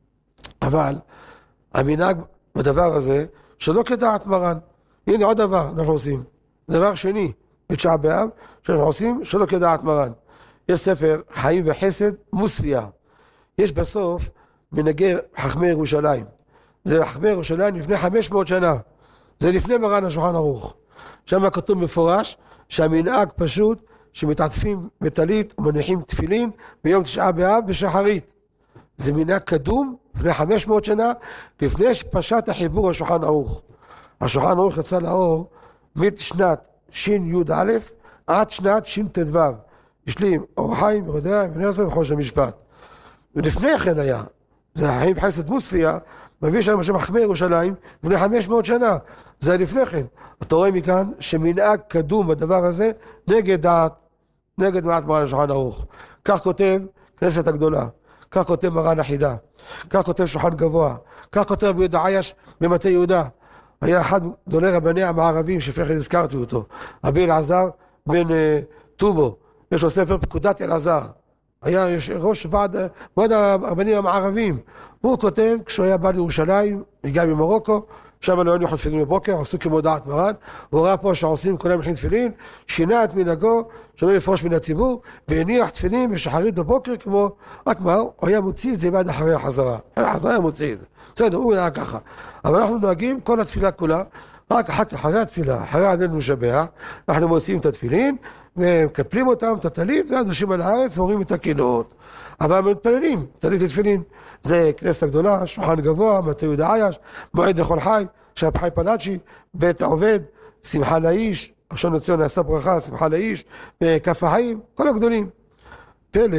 אבל, המנהג בדבר הזה, שלא כדעת מרן. הנה עוד דבר אנחנו עושים. דבר שני, בתשעה באב, שאנחנו עושים שלא כדעת מרן. יש ספר חיים וחסד מוספיה. יש בסוף מנהגי חכמי ירושלים. זה חכמי ירושלים לפני 500 שנה. זה לפני מרן השולחן ערוך. שם כתוב מפורש שהמנהג פשוט שמתעטפים בטלית ומניחים תפילין ביום תשעה באב בשחרית. זה מנהג קדום לפני 500 שנה, לפני שפשט החיבור השולחן ערוך. השולחן ערוך יצא לאור משנת שי"א עד שנת שט"ו. השלים אור חיים, יהודה, ונרסם וחוש המשפט. ולפני כן היה, זה החיים חסד מוספיה, מביא שם בשם חכמי ירושלים, לפני 500 שנה. זה לפני כן. אתה רואה מכאן שמנהג קדום בדבר הזה נגד דעת מרן השולחן ערוך. כך כותב כנסת הגדולה. כך כותב מרן החידה, כך כותב שולחן גבוה, כך כותב ביהודה עייש במטה יהודה. היה אחד גדולי רבני המערבים שפכן הזכרתי אותו, רבי אלעזר בן טובו, יש לו ספר פקודת אלעזר, היה ראש ועד הרבנים המערבים. הוא כותב, כשהוא היה בא לירושלים, הגיע ממרוקו, שם לא היו תפילין בבוקר, עשו כמו דעת מרן, הוא ראה פה שעושים כולם מכין תפילין, שינה את מנהגו, שלא לפרוש מן הציבור, והניח תפילין בשחרית בבוקר כמו, רק מה, הוא היה מוציא את זה בעד אחרי החזרה. החזרה היה מוציא את זה. בסדר, הוא היה ככה. אבל אנחנו נוהגים כל התפילה כולה, רק אחרי התפילה, אחרי עלינו משבח, אנחנו מוציאים את התפילין, ומקפלים אותם, את הטלית, ואז יושבים על הארץ, ואומרים את הקינות. אבל מתפללים, טלית ותפילין. זה כנסת הגדולה, שולחן גבוה, מטה יהודה עייש, מועד לכל חי, שרב חי פלאצ'י, בית העובד, שמחה לאיש, ראשון לציון נעשה ברכה, שמחה לאיש, כף החיים, כל הגדולים. פלא,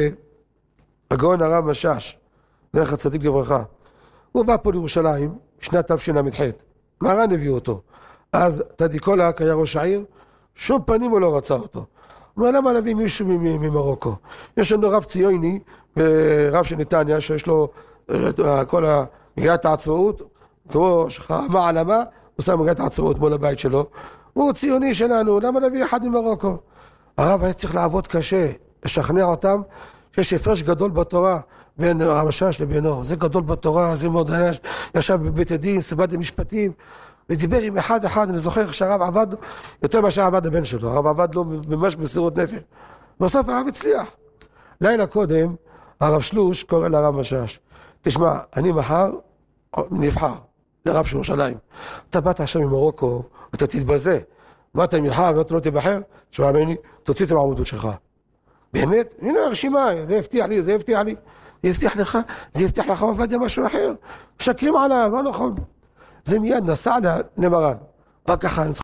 הגאון הרב משאש, זכר צדיק לברכה, הוא בא פה לירושלים, שנת תשל"ח, מרן הביא אותו. אז טדי קולק היה ראש העיר, שום פנים הוא לא רצה אותו. הוא אומר, למה להביא מישהו ממרוקו? יש לנו רב ציוני, רב של נתניה, שיש לו כל מגילת העצמאות, כמו שחמה עלמה, הוא שם מגילת העצמאות מול הבית שלו. הוא ציוני שלנו, למה להביא אחד ממרוקו? הרב היה צריך לעבוד קשה, לשכנע אותם, שיש הפרש גדול בתורה, בין המשאש לבינו. זה גדול בתורה, זה מאוד ענש, ישב בבית הדין, סבד המשפטים, ודיבר עם אחד, אני זוכר שהרב עבד יותר מאשר עבד הבן שלו, הרב עבד לו ממש בסירות נפש. בסוף הרב הצליח. לילה קודם, הרב שלוש קורא לרב משאש, תשמע, אני מחר נבחר לרב של ירושלים. אתה באת עכשיו ממרוקו, אתה תתבזה. מה אתה מחר, לא תבחר? תשמע ממני, תוציא את המעמדות שלך. באמת? הנה הרשימה, זה הבטיח לי, זה הבטיח לי. זה הבטיח לך, זה הבטיח לך עובדיה משהו אחר. משקרים עליו, לא נכון. זה מיד נסע למרן. רק ככה, אני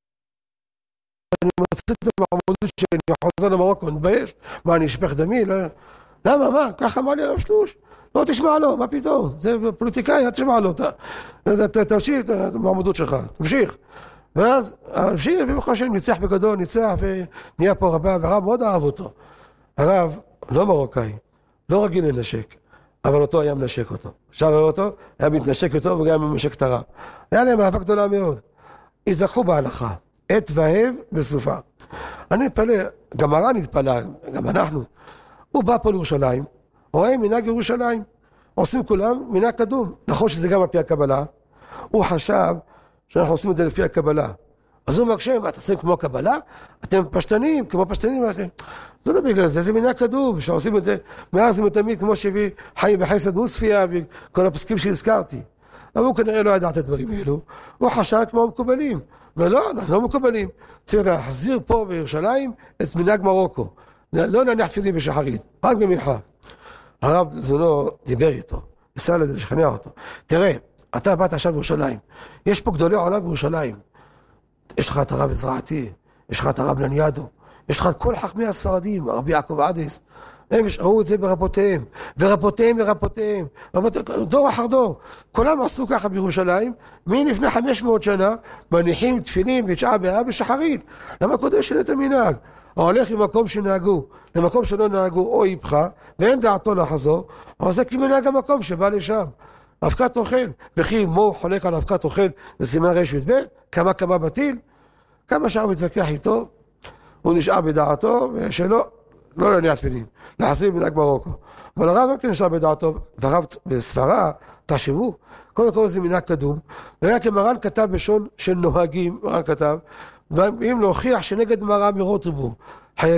מוצא את המעמדות שאני חוזר למרוקו, אני מתבייש. מה, אני אשפך דמי? לא... למה, מה? ככה אמר לי הרב שלוש. לא תשמע לו, מה פתאום? זה פוליטיקאי, אל תשמע לו. תמשיך את המעמדות שלך, תמשיך. ואז המשיך, ובחושן, ניצח בגדול, ניצח, ונהיה פה רבה, והרב מאוד אהב אותו. הרב, לא מרוקאי, לא רגיל לנשק, אבל אותו היה מנשק אותו. אפשר לראות אותו, היה מתנשק אותו, וגם מנשק את הרב. היה להם אהבה גדולה מאוד. התווכחו בהלכה, עת והב בסופה. אני מתפלא, גם מרן התפלא, גם אנחנו. הוא בא פה לירושלים, רואה מנהג ירושלים, עושים כולם מנהג קדום. נכון שזה גם על פי הקבלה, הוא חשב שאנחנו עושים את זה לפי הקבלה. אז הוא מקשה, אתם עושים כמו הקבלה? אתם פשטנים, כמו פשטנים. זה לא בגלל זה, זה מנהג קדום, שעושים את זה מאז ומתמיד, כמו שהביא חיים וחסד מוספיה, וכל הפסקים שהזכרתי. אבל הוא כנראה לא ידע את הדברים האלו, הוא חשב כמו מקובלים. ולא, אנחנו לא מקובלים. צריך להחזיר פה בירושלים את מנהג מרוקו. לא נניח תפילין בשחרית, רק במנחה. הרב זונו דיבר איתו, ניסה לשכנע אותו. תראה, אתה באת עכשיו בירושלים, יש פה גדולי עולם בירושלים. יש לך את הרב עזרעתי, יש לך את הרב לניאדו, יש לך את כל חכמי הספרדים, הרבי יעקב עדס, הם ראו את זה ברבותיהם, ורבותיהם, דור אחר דור. כולם עשו ככה בירושלים, מלפני 500 שנה, מניחים תפילין בתשעה באב בשחרית. למה קודם שינה את המנהג? ההולך ממקום שנהגו, למקום שלא נהגו או איפך, ואין דעתו לחזור, אבל זה כמנהג המקום שבא לשם. אבקת אוכל, וכי מו חולק על אבקת אוכל, זה סימן רש י"ב, כמה בטיל, כמה שעה הוא מתווכח איתו, הוא נשאר בדעתו, ושלא, לא להניע תפילין, להחזיר מנהג מרוקו. אבל הרב כן נשאר בדעתו, והרב בספרה, תחשבו, קודם כל זה מנהג קדום, ורק מרן כתב בשון של נוהגים, מרן כתב, אם להוכיח שנגד מראה מרות רבו,